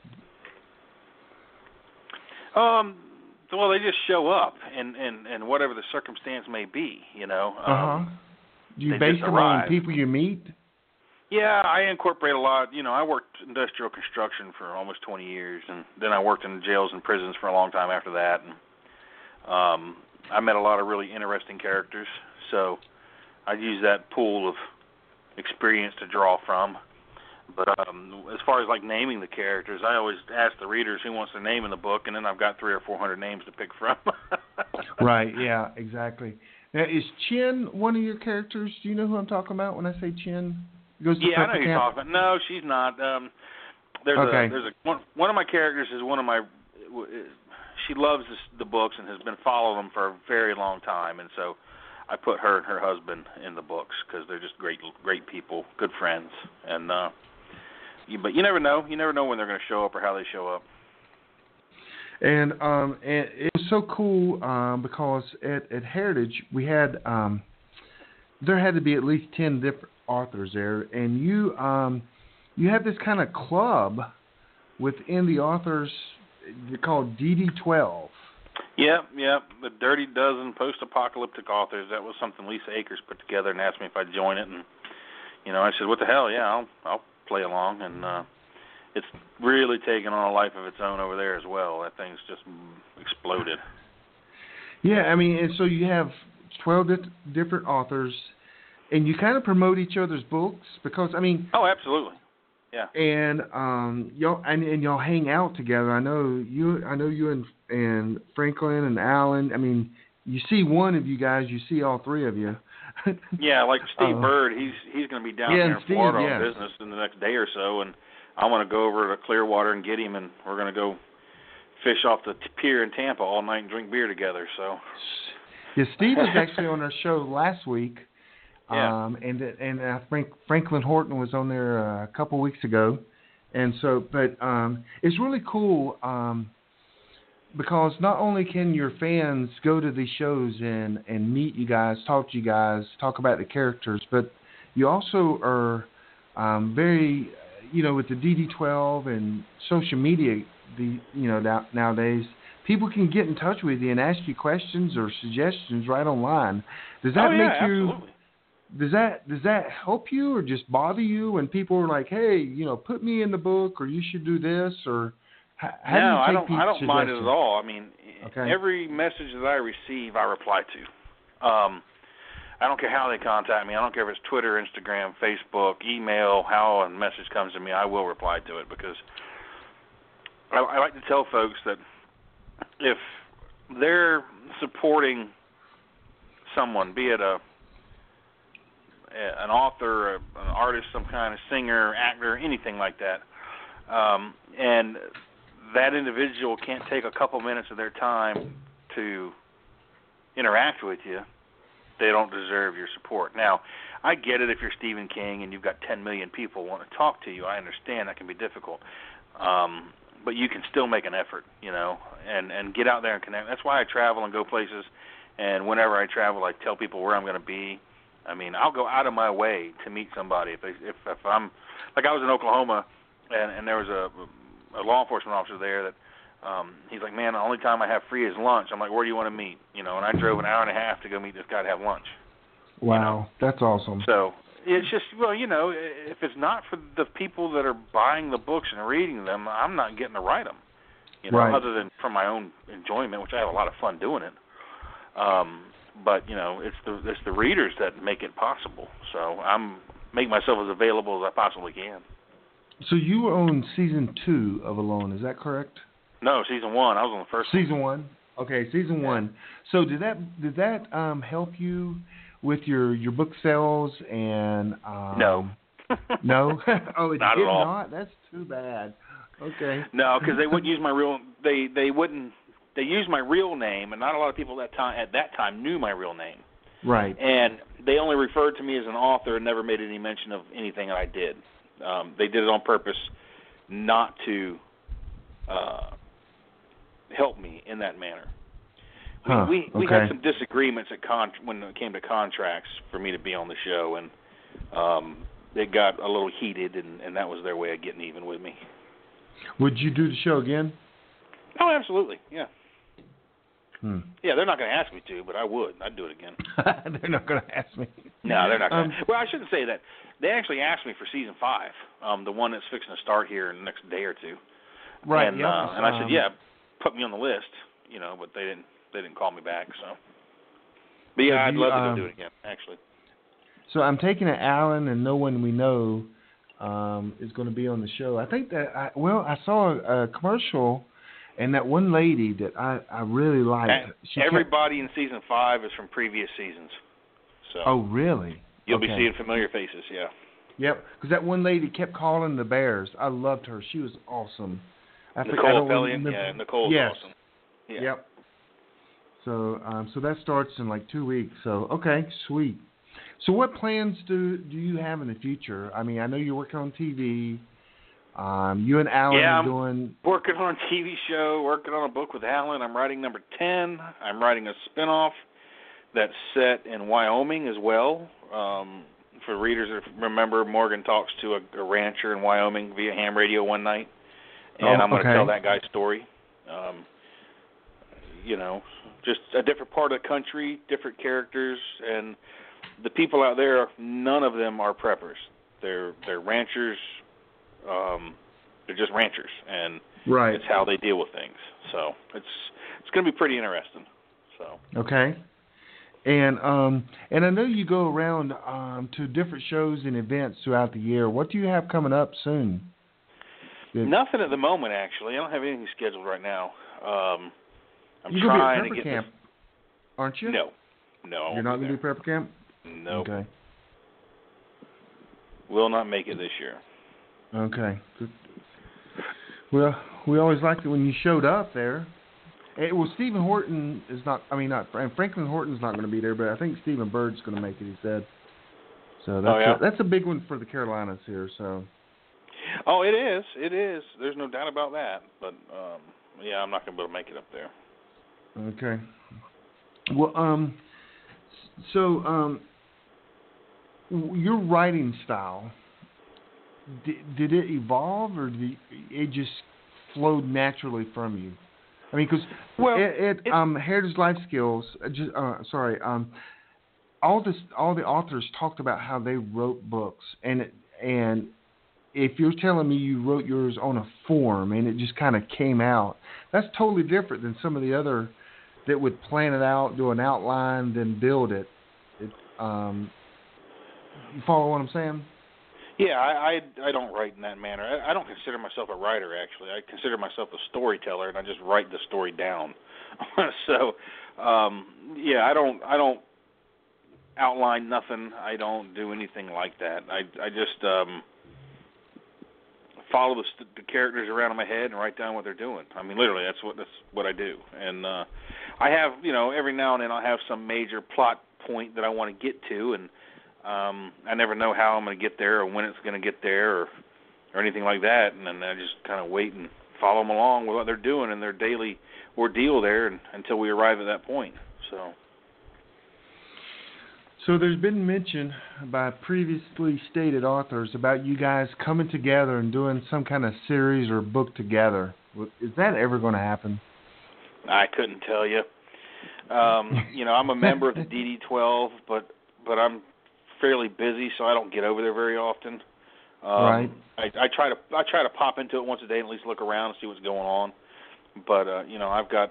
Um. Well, they just show up, and, and, and whatever the circumstance may be, you know. Um, Uh huh. Do you they base just them on arrive. people you meet? Yeah, I incorporate a lot. You know, I worked industrial construction for almost twenty years, and then I worked in jails and prisons for a long time after that. And um, I met a lot of really interesting characters, so I use that pool of experience to draw from. But um, as far as like naming the characters, I always ask the readers who wants their name in the book, and then I've got three or four hundred names to pick from. Right. Yeah. Exactly. Now, is Chin one of your characters? Do you know who I'm talking about when I say Chin? Goes to Yeah, I know prep who you're camp? talking about. No, she's not. Um, there's Okay. a there's a one, one of my characters is one of my. She loves this, the books and has been following them for a very long time, and so I put her and her husband in the books because they're just great great people, good friends, and uh, you, but you never know. You never know when they're going to show up or how they show up. And um, and it was so cool um, because at, at Heritage we had um, there had to be at least ten different authors there, and you um, you have this kind of club within the authors. They're called D D twelve. Yep, yep. The Dirty Dozen Post-Apocalyptic Authors. That was something Lisa Akers put together and asked me if I'd join it. And, you know, I said, what the hell, yeah, I'll, I'll play along. And uh, it's really taken on a life of its own over there as well. That thing's just exploded. Yeah, I mean, and so you have twelve di- different authors, and you kind of promote each other's books because, I mean... Oh, absolutely. Yeah. And um, y'all and, and y'all hang out together. I know you. I know you and and Franklin and Alan. I mean, you see one of you guys, you see all three of you. Yeah, like Steve uh, Bird. He's he's going to be down yeah, there in Steve, Florida yes. on business in the next day or so, and I want to go over to Clearwater and get him, and we're going to go fish off the t- pier in Tampa all night and drink beer together. So. Yeah, Steve was actually on our show last week. Yeah. Um, and and uh, Frank, Franklin Horton was on there uh, a couple weeks ago, and so but um, it's really cool um, because not only can your fans go to these shows and, and meet you guys, talk to you guys, talk about the characters, but you also are um, very, you know, with the D D twelve and social media, the you know now, nowadays people can get in touch with you and ask you questions or suggestions right online. Does that oh, yeah, make you? Absolutely. Does that does that help you or just bother you when people are like, hey, you know, put me in the book or you should do this or how, how no, do you take I don't. I don't mind it suggestions? at all. I mean, Okay. every message that I receive, I reply to. Um, I don't care how they contact me. I don't care if it's Twitter, Instagram, Facebook, email. How a message comes to me, I will reply to it because I, I like to tell folks that if they're supporting someone, be it a an author, an artist, some kind of singer, actor, anything like that, um, and that individual can't take a couple minutes of their time to interact with you, they don't deserve your support. Now, I get it if you're Stephen King and you've got ten million people want to talk to you. I understand that can be difficult. Um, but you can still make an effort, you know, and, and get out there and connect. That's why I travel and go places, and whenever I travel, I tell people where I'm going to be. I mean, I'll go out of my way to meet somebody. If they, if, if I'm, like I was in Oklahoma, and, and there was a, a law enforcement officer there that um, he's like, man, the only time I have free is lunch. I'm like, where do you want to meet? You know, and I drove an hour and a half to go meet this guy to have lunch. Wow, you know? That's awesome. So it's just, well, you know, if it's not for the people that are buying the books and reading them, I'm not getting to write them. You know, right. other than for my own enjoyment, which I have a lot of fun doing it. Um, but you know, it's the it's the readers that make it possible. So I'm make myself as available as I possibly can. So you were on season two of Alone, is that correct? No, season one. I was on the first. Season one. Okay, season yeah. one. So did that did that um, help you with your, your book sales and um, no, no? Oh, it not did at all. not. That's too bad. Okay. No, because they wouldn't use my real. They they wouldn't. They used my real name, and not a lot of people that time at that time knew my real name. Right. And they only referred to me as an author and never made any mention of anything that I did. Um, they did it on purpose, not to uh, help me in that manner. We Huh, we, we okay. had some disagreements at con- when it came to contracts for me to be on the show, and um, it got a little heated, and, and that was their way of getting even with me. Would you do the show again? Oh, absolutely, yeah. Hmm. Yeah, they're not going to ask me to, but I would. I'd do it again. They're not going to ask me. No, they're not going to. Um, Well, I shouldn't say that. They actually asked me for season five, um, the one that's fixing to start here in the next day or two. Right. And, yep. uh, and I said, um, yeah, put me on the list, you know, but they didn't. They didn't call me back. So, but yeah, So I'd you, love to um, go do it again. Actually. So I'm taking it Alan and no one we know um, is going to be on the show. I think that I, well, I saw a, a commercial. And that one lady that I, I really liked. She Everybody kept... in season five is from previous seasons. So. Oh, really? You'll okay. be seeing familiar faces, yeah. Yep, because that one lady kept calling the Bears. I loved her. She was awesome. I Nicole think, I don't Pellion, remember... yeah, Nicole's yes. awesome. Yeah. Yep. So, um, so that starts in like two weeks. So, okay, sweet. So, what plans do do you have in the future? I mean, I know you're working on T V. Um, you and Alan yeah, are I'm doing... working on a T V show, working on a book with Alan. I'm writing number ten. I'm writing a spinoff that's set in Wyoming as well. Um, for readers that remember, Morgan talks to a, a rancher in Wyoming via ham radio one night. and oh, I'm going to okay. tell that guy's story. Um, you know, just a different part of the country, different characters, and the people out there, none of them are preppers. They're they're ranchers. Um, they're just ranchers, and right. it's how they deal with things. So it's it's going to be pretty interesting. So okay. And um and I know you go around um to different shows and events throughout the year. What do you have coming up soon? That, Nothing at the moment, actually. I don't have anything scheduled right now. Um, I'm you trying be at to Prepper get Camp, this. aren't you? No, no. You're not going to do Prepper Camp? No. Nope. Okay. Will not make it this year. Okay. Well, we always liked it when you showed up there. It, well, Stephen Horton is not. I mean, not Franklin Horton's not going to be there, but I think Stephen Bird's going to make it. He said. So that's oh, yeah? a, that's a big one for the Carolinas here. So. Oh, it is. It is. There's no doubt about that. But um, yeah, I'm not going to be able to make it up there. Okay. Well, um, so um, your writing style, did, did it evolve or did it just flowed naturally from you? I mean, because well, it, it, um, Heritage Life Skills, uh, just, uh, sorry, um, all this, all the authors talked about how they wrote books, and it, and if you're telling me you wrote yours on a form and it just kind of came out, that's totally different than some of the other that would plan it out, do an outline, then build it. it um, you follow what I'm saying? Yeah, I, I I don't write in that manner. I, I don't consider myself a writer, actually. I consider myself a storyteller, and I just write the story down. so, um, yeah, I don't I don't outline nothing. I don't do anything like that. I I just um, follow the, st- the characters around in my head and write down what they're doing. I mean, literally, that's what that's what I do. And uh, I have, you know, every now and then I'll have some major plot point that I want to get to, and um, I never know how I'm going to get there or when it's going to get there or or anything like that. And then I just kind of wait and follow them along with what they're doing in their daily ordeal there and, until we arrive at that point. So. So there's been mention by previously stated authors about you guys coming together and doing some kind of series or book together. Is that ever going to happen? I couldn't tell you. Um, you know, I'm a member of the D D twelve, but but I'm fairly busy, so I don't get over there very often. Um, right. I, I try to I try to pop into it once a day and at least look around and see what's going on. But uh, you know, I've got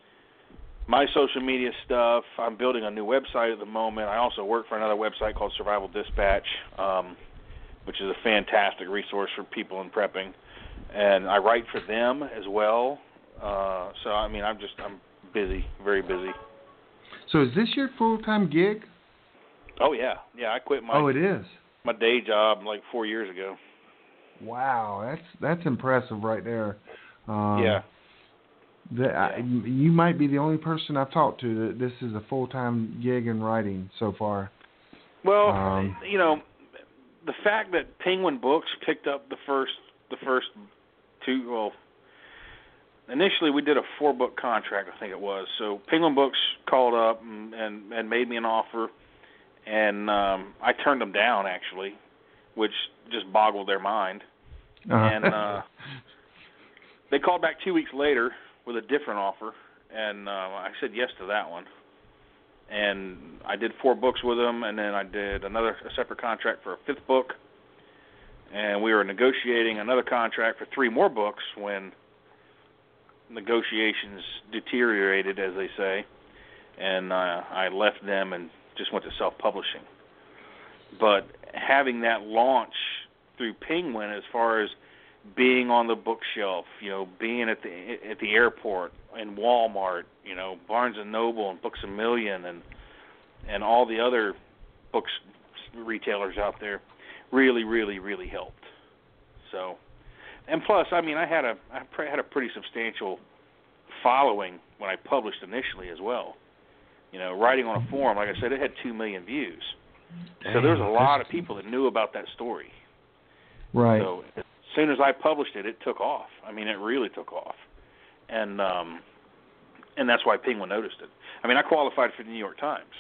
my social media stuff. I'm building a new website at the moment. I also work for another website called Survival Dispatch, um, which is a fantastic resource for people in prepping. And I write for them as well. Uh, so, I mean, I'm just, I'm busy, very busy. So is this your full-time gig? Oh, yeah. Yeah, I quit my oh, it is. my day job like four years ago. Wow, that's that's impressive right there. Um, yeah. The, yeah. I, you might be the only person I've talked to that this is a full-time gig in writing so far. Well, um, you know, the fact that Penguin Books picked up the first the first two, well, initially we did a four-book contract, I think it was. So Penguin Books called up and, and, and made me an offer, and um, I turned them down, actually, which just boggled their mind. uh-huh. And uh, they called back two weeks later with a different offer, and uh, I said yes to that one. And I did four books with them, and then I did another a separate contract for a fifth book, and we were negotiating another contract for three more books when negotiations deteriorated, as they say, and uh, I left them and just went to self-publishing. But having that launch through Penguin, as far as being on the bookshelf, you know, being at the at the airport and Walmart, you know, Barnes and Noble and Books A Million and and all the other books retailers out there, really, really, really helped. So, and plus, I mean, I had a I had a pretty substantial following when I published initially as well. You know, writing on a forum, like I said, it had two million views. So there was a lot of people that knew about that story. Right. So as soon as I published it, it took off. I mean, it really took off. And um, and that's why Penguin noticed it. I mean, I qualified for the New York Times.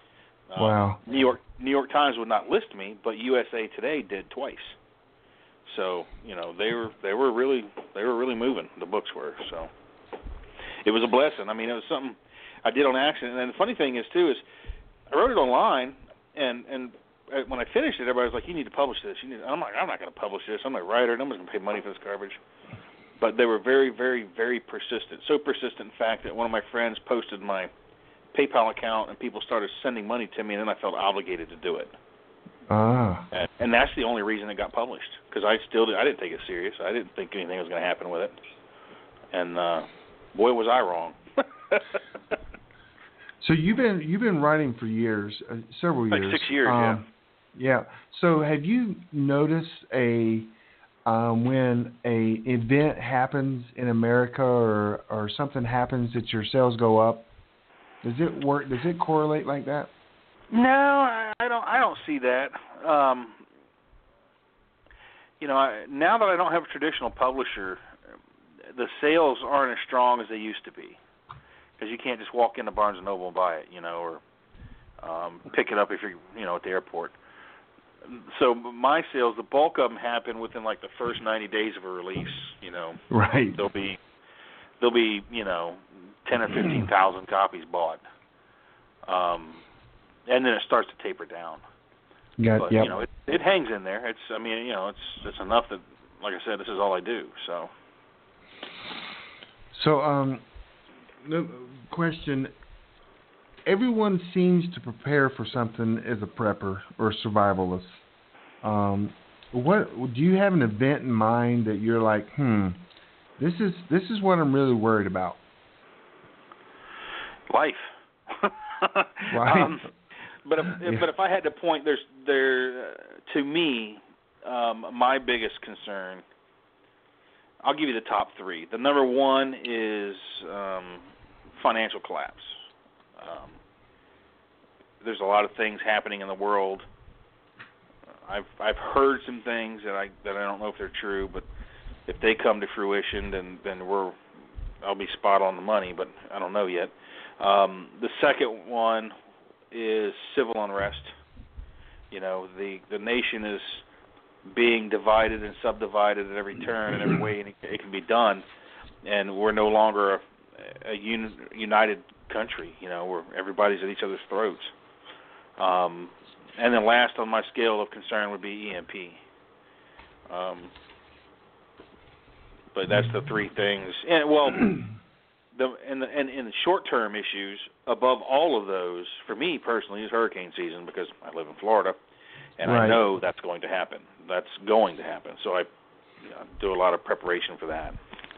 Um, wow. New York New York Times would not list me, but U S A Today did twice. So you know they were they were really they were really moving. The books were so. It was a blessing. I mean, it was something I did on accident. And the funny thing is too is I wrote it online, and and when I finished it, everybody was like, "You need to publish this." You need. I'm like, I'm not going to publish this. I'm a writer. Nobody's going to pay money for this garbage. But they were very, very, very persistent. So persistent, in fact, that one of my friends posted my PayPal account, and people started sending money to me, and then I felt obligated to do it. Ah. And, and that's the only reason it got published, because I still did, I didn't take it serious. I didn't think anything was going to happen with it. And uh, boy, was I wrong. So you've been you've been writing for years, uh, several like years. Like six years, um, yeah. Yeah. So have you noticed a um, when a event happens in America or or something happens that your sales go up? Does it work? Does it correlate like that? No, I I don't. I don't see that. Um, you know, I, now that I don't have a traditional publisher, the sales aren't as strong as they used to be, because you can't just walk into Barnes and Noble and buy it, you know, or um, pick it up if you're, you know, at the airport. So my sales, the bulk of them happen within like the first ninety days of a release. You know, right? There'll be there'll be you know ten or fifteen thousand copies bought. Um, and then it starts to taper down. Got, but yep. you know, it, it hangs in there. It's, I mean, you know, it's it's enough that, like I said, this is all I do. So. So, um, the question: everyone seems to prepare for something as a prepper or a survivalist. Um, what do you have an event in mind that you're like, hmm, this is this is what I'm really worried about? Life. Right. Um, but if, yeah. but if I had to point, there's there uh, to me, um, my biggest concern. I'll give you the top three. The number one is um, financial collapse. Um, there's a lot of things happening in the world. I've I've heard some things that I that I don't know if they're true, but if they come to fruition, then then we're I'll be spot on the money, but I don't know yet. Um, the second one is civil unrest. You know, the the nation is being divided and subdivided at every turn and every way it, it can be done, and we're no longer a, a un, united country. You know, where everybody's at each other's throats. Um, and then last on my scale of concern would be E M P. Um, but that's the three things. And well. The, and, the, and in the short-term issues, above all of those, for me personally, is hurricane season, because I live in Florida, and right. I know that's going to happen. That's going to happen. So I you know, do a lot of preparation for that.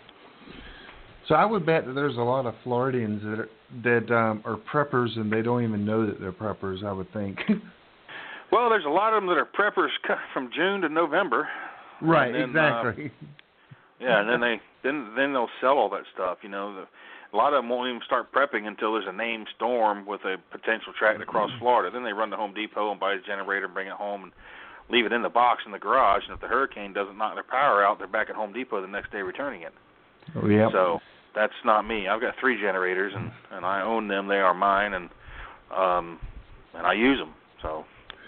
So I would bet that there's a lot of Floridians that are, that um, are preppers, and they don't even know that they're preppers, I would think. Well, there's a lot of them that are preppers from June to November. Right, then, exactly. Uh, yeah, and then they then then they'll sell all that stuff. You know, the, a lot of them won't even start prepping until there's a named storm with a potential track across Florida. Then they run to Home Depot and buy a generator and bring it home and leave it in the box in the garage. And if the hurricane doesn't knock their power out, they're back at Home Depot the next day returning it. Oh yeah. So that's not me. I've got three generators, and, and I own them. They are mine, and um, and I use them. So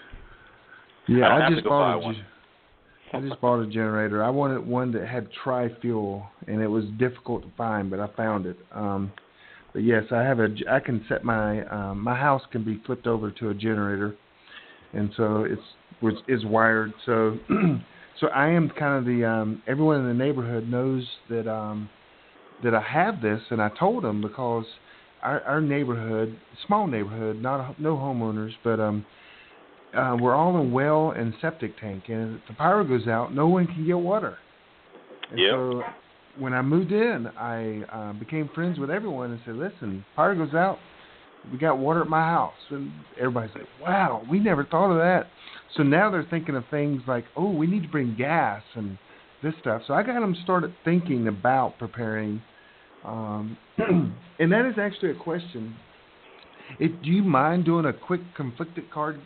yeah, I, don't I have just to go bought buy a, one. I just bought a generator. I wanted one that had tri-fuel, and it was difficult to find, but I found it. Um, but yes, I have a. I can set my um, my house can be flipped over to a generator, and so it's was is wired. So so I am kind of the um, everyone in the neighborhood knows that um, that I have this, and I told them because our, our neighborhood, small neighborhood, not a, no homeowners, but um. Uh, we're all in well and septic tank, and if the power goes out, no one can get water. And yep. so when I moved in, I uh, became friends with everyone and said, listen, power goes out, we got water at my house. And everybody's like, wow, we never thought of that. So now they're thinking of things like, oh, we need to bring gas and this stuff. So I got them started thinking about preparing. Um, and that is actually a question. If, do you mind doing a quick conflicted card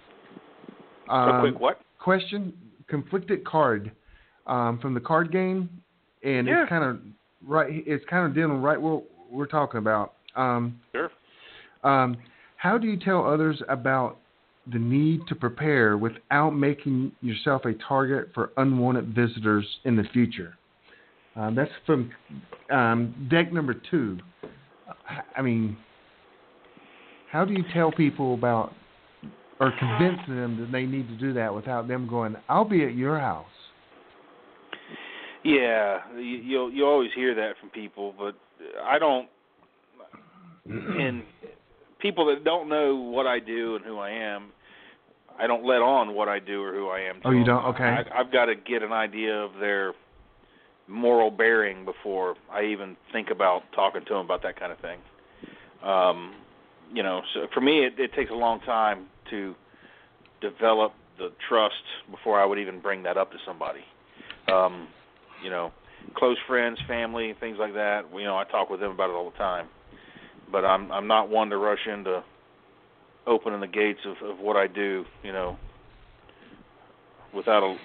Um, a quick what? Question, conflicted card um, from the card game, and yeah. it's kind of right. It's kind of dealing right what we're talking about. Um, sure. Um, how do you tell others about the need to prepare without making yourself a target for unwanted visitors in the future. Um, that's from um, deck number two. I mean, how do you tell people about or convince them that they need to do that without them going, I'll be at your house? Yeah, you you'll, you always hear that from people, but I don't. And people that don't know what I do and who I am, I don't let on what I do or who I am. Oh, you don't? Okay. I, I've got to get an idea of their moral bearing before I even think about talking to them about that kind of thing. Um, you know, so for me, it, it takes a long time to develop the trust before I would even bring that up to somebody. Um, you know, close friends, family, things like that. You know, I talk with them about it all the time. But I'm I'm not one to rush into opening the gates of, of what I do, you know, without a,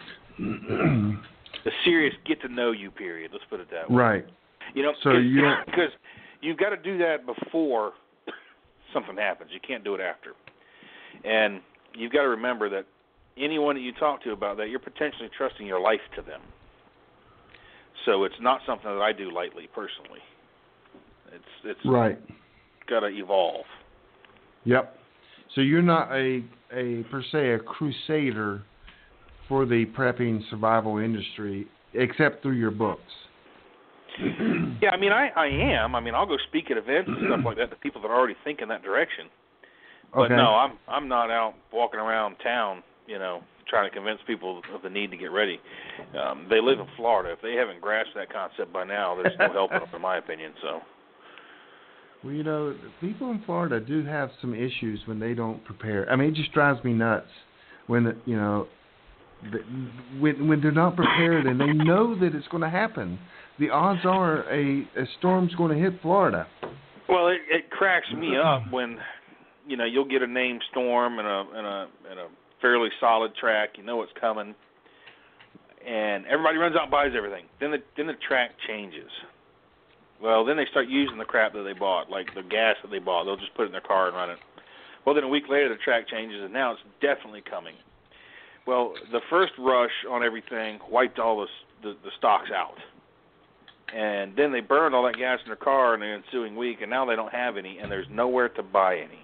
a serious get-to-know you period. Let's put it that way. Right. You know, so you because you've got to do that before something happens. You can't do it after. And you've got to remember that anyone that you talk to about that, you're potentially trusting your life to them. So it's not something that I do lightly personally. It's it's right. got to evolve. Yep. So you're not a a per se a crusader for the prepping survival industry, except through your books. Yeah, I mean, I, I am. I mean, I'll go speak at events and stuff like that to people that already think in that direction. But okay. no, I'm I'm not out walking around town, you know, trying to convince people of the need to get ready. Um, they live in Florida. If they haven't grasped that concept by now, there's no helping them, in my opinion. So. Well, you know, people in Florida do have some issues when they don't prepare. I mean, it just drives me nuts when, you know, when when they're not prepared and they know that it's going to happen. The odds are a, a storm's going to hit Florida. Well, it, it cracks me up when, you know, you'll get a named storm and a and a and a fairly solid track. You know it's coming, and everybody runs out and buys everything. Then the then the track changes. Well, then they start using the crap that they bought, like the gas that they bought. They'll just put it in their car and run it. Well, then a week later, the track changes, and now it's definitely coming. Well, the first rush on everything wiped all the, the, the stocks out. And then they burned all that gas in their car in the ensuing week, and now they don't have any, and there's nowhere to buy any.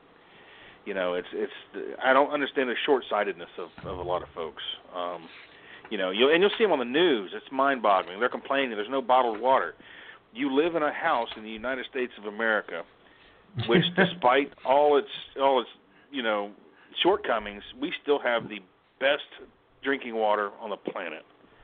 You know, it's it's. I don't understand the short-sightedness of, of a lot of folks. Um, you know, you'll, and you'll see them on the news. It's mind-boggling. They're complaining there's no bottled water. You live in a house in the United States of America, which, despite all its all its you know shortcomings, we still have the best drinking water on the planet.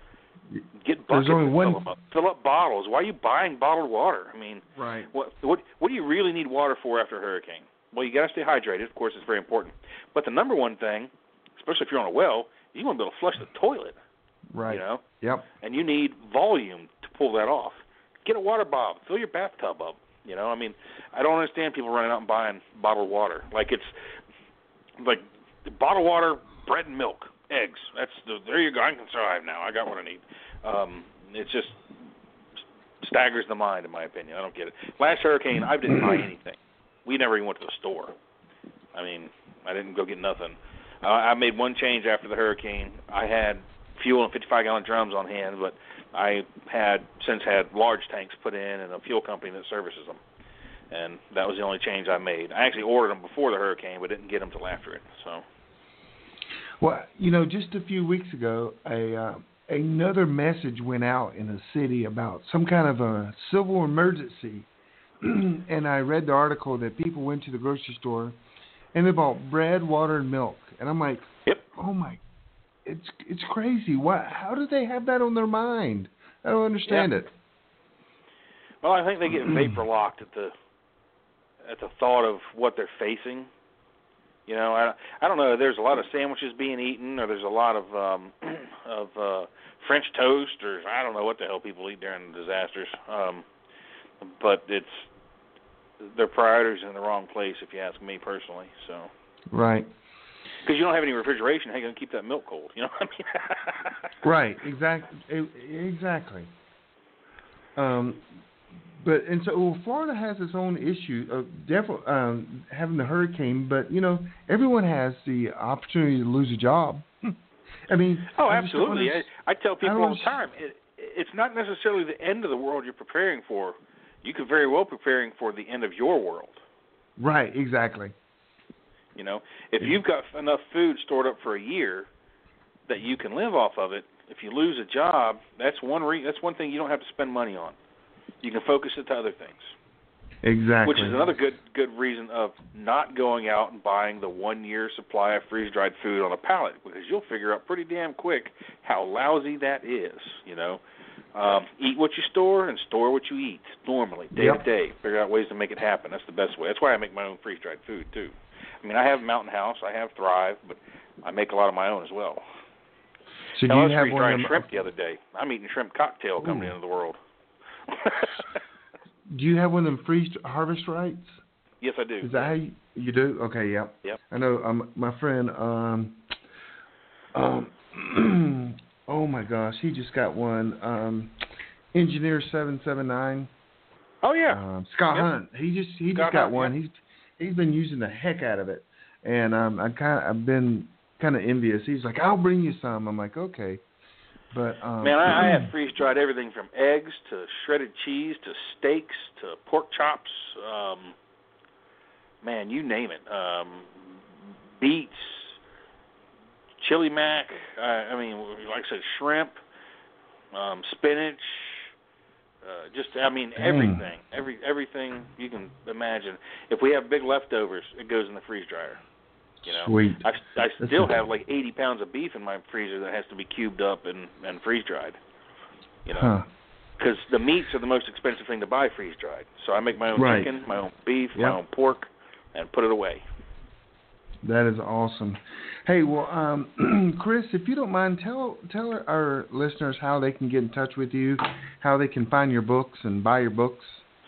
Get buckets and one... fill them up. Fill up bottles. Why are you buying bottled water? I mean, right. what what what do you really need water for after a hurricane? Well, you got to stay hydrated. Of course, it's very important. But the number one thing, especially if you're on a well, you want to be able to flush the toilet. Right. You know. Yep. And you need volume to pull that off. Get a water bottle. Fill your bathtub up. You know, I mean, I don't understand people running out and buying bottled water. Like it's like bottled water, bread and milk, eggs. That's the, there you go. I can survive now. I got what I need. Um, it just staggers the mind, in my opinion. I don't get it. Last hurricane, I didn't buy anything. We never even went to the store. I mean, I didn't go get nothing. Uh, I made one change after the hurricane. I had fuel and fifty-five gallon drums on hand, but I had since had large tanks put in and a fuel company that services them. And that was the only change I made. I actually ordered them before the hurricane, but didn't get them till after it. So, well, you know, just a few weeks ago, a uh, another message went out in the city about some kind of a civil emergency. And I read the article that people went to the grocery store and they bought bread, water, and milk. And I'm like, yep. Oh my, it's it's crazy. Why? How do they have that on their mind? I don't understand yeah. it. Well, I think they get vapor locked at the at the thought of what they're facing. You know, I I don't know. There's a lot of sandwiches being eaten, or there's a lot of um, of uh, French toast, or I don't know what the hell people eat during disasters. Um, but it's their priorities are in the wrong place, if you ask me personally. So right. Because you don't have any refrigeration, how are you going to keep that milk cold? You know what I mean? Right, exactly. Exactly. Um, But and so well, Florida has its own issue of definitely um, having the hurricane. But you know, everyone has the opportunity to lose a job. I mean, oh, I absolutely. I, I tell people I all the time, it, it's not necessarily the end of the world you're preparing for. You could very well be preparing for the end of your world. Right. Exactly. You know, if you've got enough food stored up for a year that you can live off of it, if you lose a job, that's one re- that's one thing you don't have to spend money on. You can focus it to other things. Exactly. Which is another good good reason of not going out and buying the one year supply of freeze dried food on a pallet, because you'll figure out pretty damn quick how lousy that is. You know, um, eat what you store and store what you eat normally, day yep. to day. Figure out ways to make it happen. That's the best way. That's why I make my own freeze dried food too. I mean, I have Mountain House, I have Thrive, but I make a lot of my own as well. So Hell, do I you was have freeze one drying of them, shrimp the other day. I'm eating shrimp cocktail coming Ooh. into the world. Do you have one of them freeze harvest rights? Yes, I do. Is that how you, you do? Okay, yeah. Yep. I know. Um, my friend. Um, um, oh my gosh, he just got one. Um, Engineer seven seven nine. Oh yeah. Um, Scott yep. Hunt. He just he Scott just got Hunt, one. yep. He's he's been using the heck out of it, and um, I kind of I've been kind of envious. He's like, I'll bring you some. I'm like, okay. But um, man, I, I have freeze dried everything from eggs to shredded cheese to steaks to pork chops. Um, man, you name it. Um, beets, chili mac. Uh, I mean, like I said, shrimp, um, spinach. Uh, just, I mean, Dang. everything, every everything you can imagine. If we have big leftovers, it goes in the freeze dryer. You know, Sweet. I, I That's still a, have like eighty pounds of beef in my freezer that has to be cubed up and, and freeze dried. You know, because huh. the meats are the most expensive thing to buy freeze dried. So I make my own right. chicken, my own beef, yep. my own pork, and put it away. That is awesome. Hey, well, um, Chris, if you don't mind, tell tell our listeners how they can get in touch with you, how they can find your books and buy your books.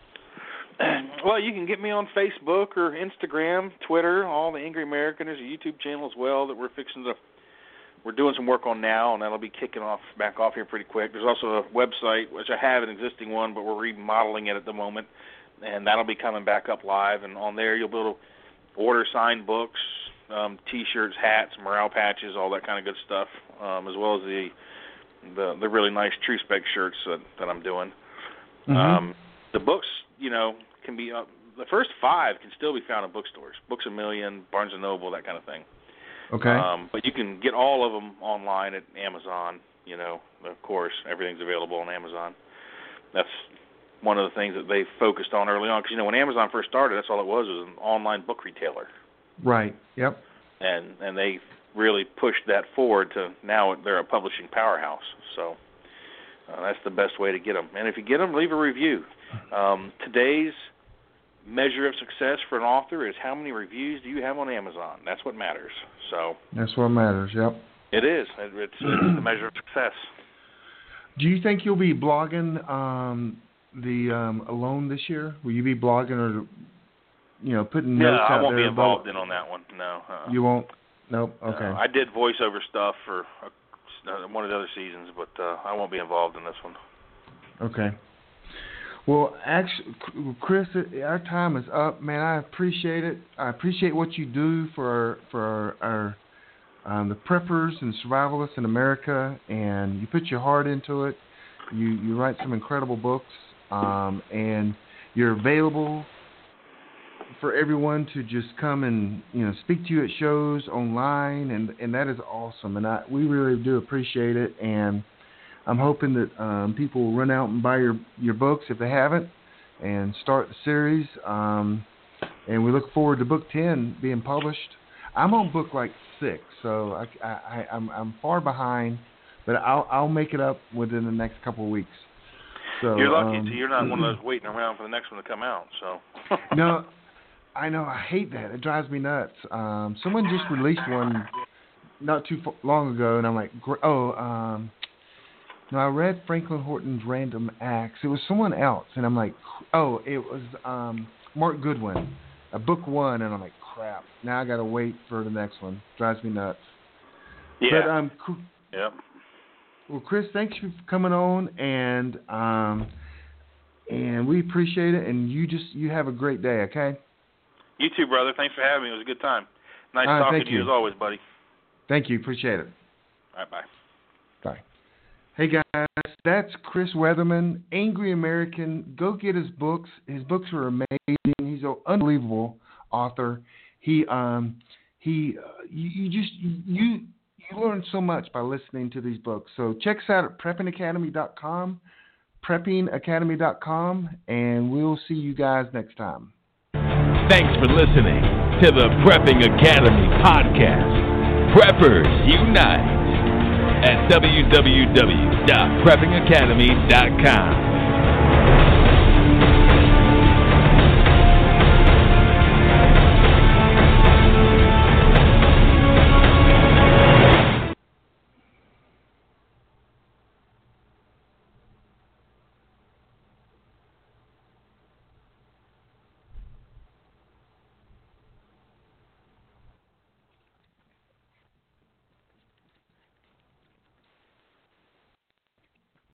Well, you can get me on Facebook or Instagram, Twitter, all the Angry American. There's a YouTube channel as well that we're fixing to, we're doing some work on now, and that'll be kicking off back off here pretty quick. There's also a website, which I have an existing one, but we're remodeling it at the moment, and that'll be coming back up live. And on there, you'll be able to order signed books, um, T-shirts, hats, morale patches, all that kind of good stuff, um, as well as the the, the really nice True Spec shirts that, that I'm doing. Mm-hmm. Um, the books, you know, can be uh, the first five can still be found in bookstores, Books A Million, Barnes and Noble, that kind of thing. Okay. Um, but you can get all of them online at Amazon. You know, of course, everything's available on Amazon. That's one of the things that they focused on early on, because you know when Amazon first started, that's all it was was an online book retailer. Right. Yep. And and they really pushed that forward to now they're a publishing powerhouse. So uh, that's the best way to get them. And if you get them, leave a review. Um, today's measure of success for an author is how many reviews do you have on Amazon. That's what matters. So that's what matters. Yep. It is. It's, it's the measure of success. Do you think you'll be blogging um, the um, Alone this year? Will you be blogging or, you know, putting no, notes out there? No, I won't be involved about... in on that one. No. Uh-uh. You won't? Nope. Okay. No, I did voiceover stuff for uh, one of the other seasons, but uh, I won't be involved in this one. Okay. Well, actually, Chris, our time is up, man. I appreciate it. I appreciate what you do for our, for our, our um, the preppers and survivalists in America, and you put your heart into it. You you write some incredible books, um, and you're available for everyone to just come and you know speak to you at shows online, and and that is awesome. And I we really do appreciate it, and I'm hoping that um, people will run out and buy your, your books if they haven't and start the series. Um, and we look forward to book ten being published. I'm on book like six, so I, I, I'm, I'm far behind, but I'll, I'll make it up within the next couple of weeks. So, you're lucky, um, so you're not one of those waiting around for the next one to come out. So no, I know. I hate that. It drives me nuts. Um, someone just released one not too long ago, and I'm like, oh, um, no, I read Franklin Horton's Random Acts. It was someone else, and I'm like, oh, it was um, Mark Goodwin, a book one, and I'm like, crap. Now I got to wait for the next one. Drives me nuts. Yeah. But, um, yep. Well, Chris, thanks for coming on, and um, And we appreciate it, and you just you have a great day, okay? You too, brother. Thanks for having me. It was a good time. Nice uh, talking to you. you as always, buddy. Thank you. Appreciate it. All right, bye. Bye. Hey, guys, that's Chris Weatherman, Angry American. Go get his books. His books are amazing. He's an unbelievable author. He, um, he, uh, you, you just, you, you learn so much by listening to these books. So check us out at prepping academy dot com, prepping academy dot com, and we'll see you guys next time. Thanks for listening to the Prepping Academy podcast. Preppers Unite at w w w dot prepping academy dot com.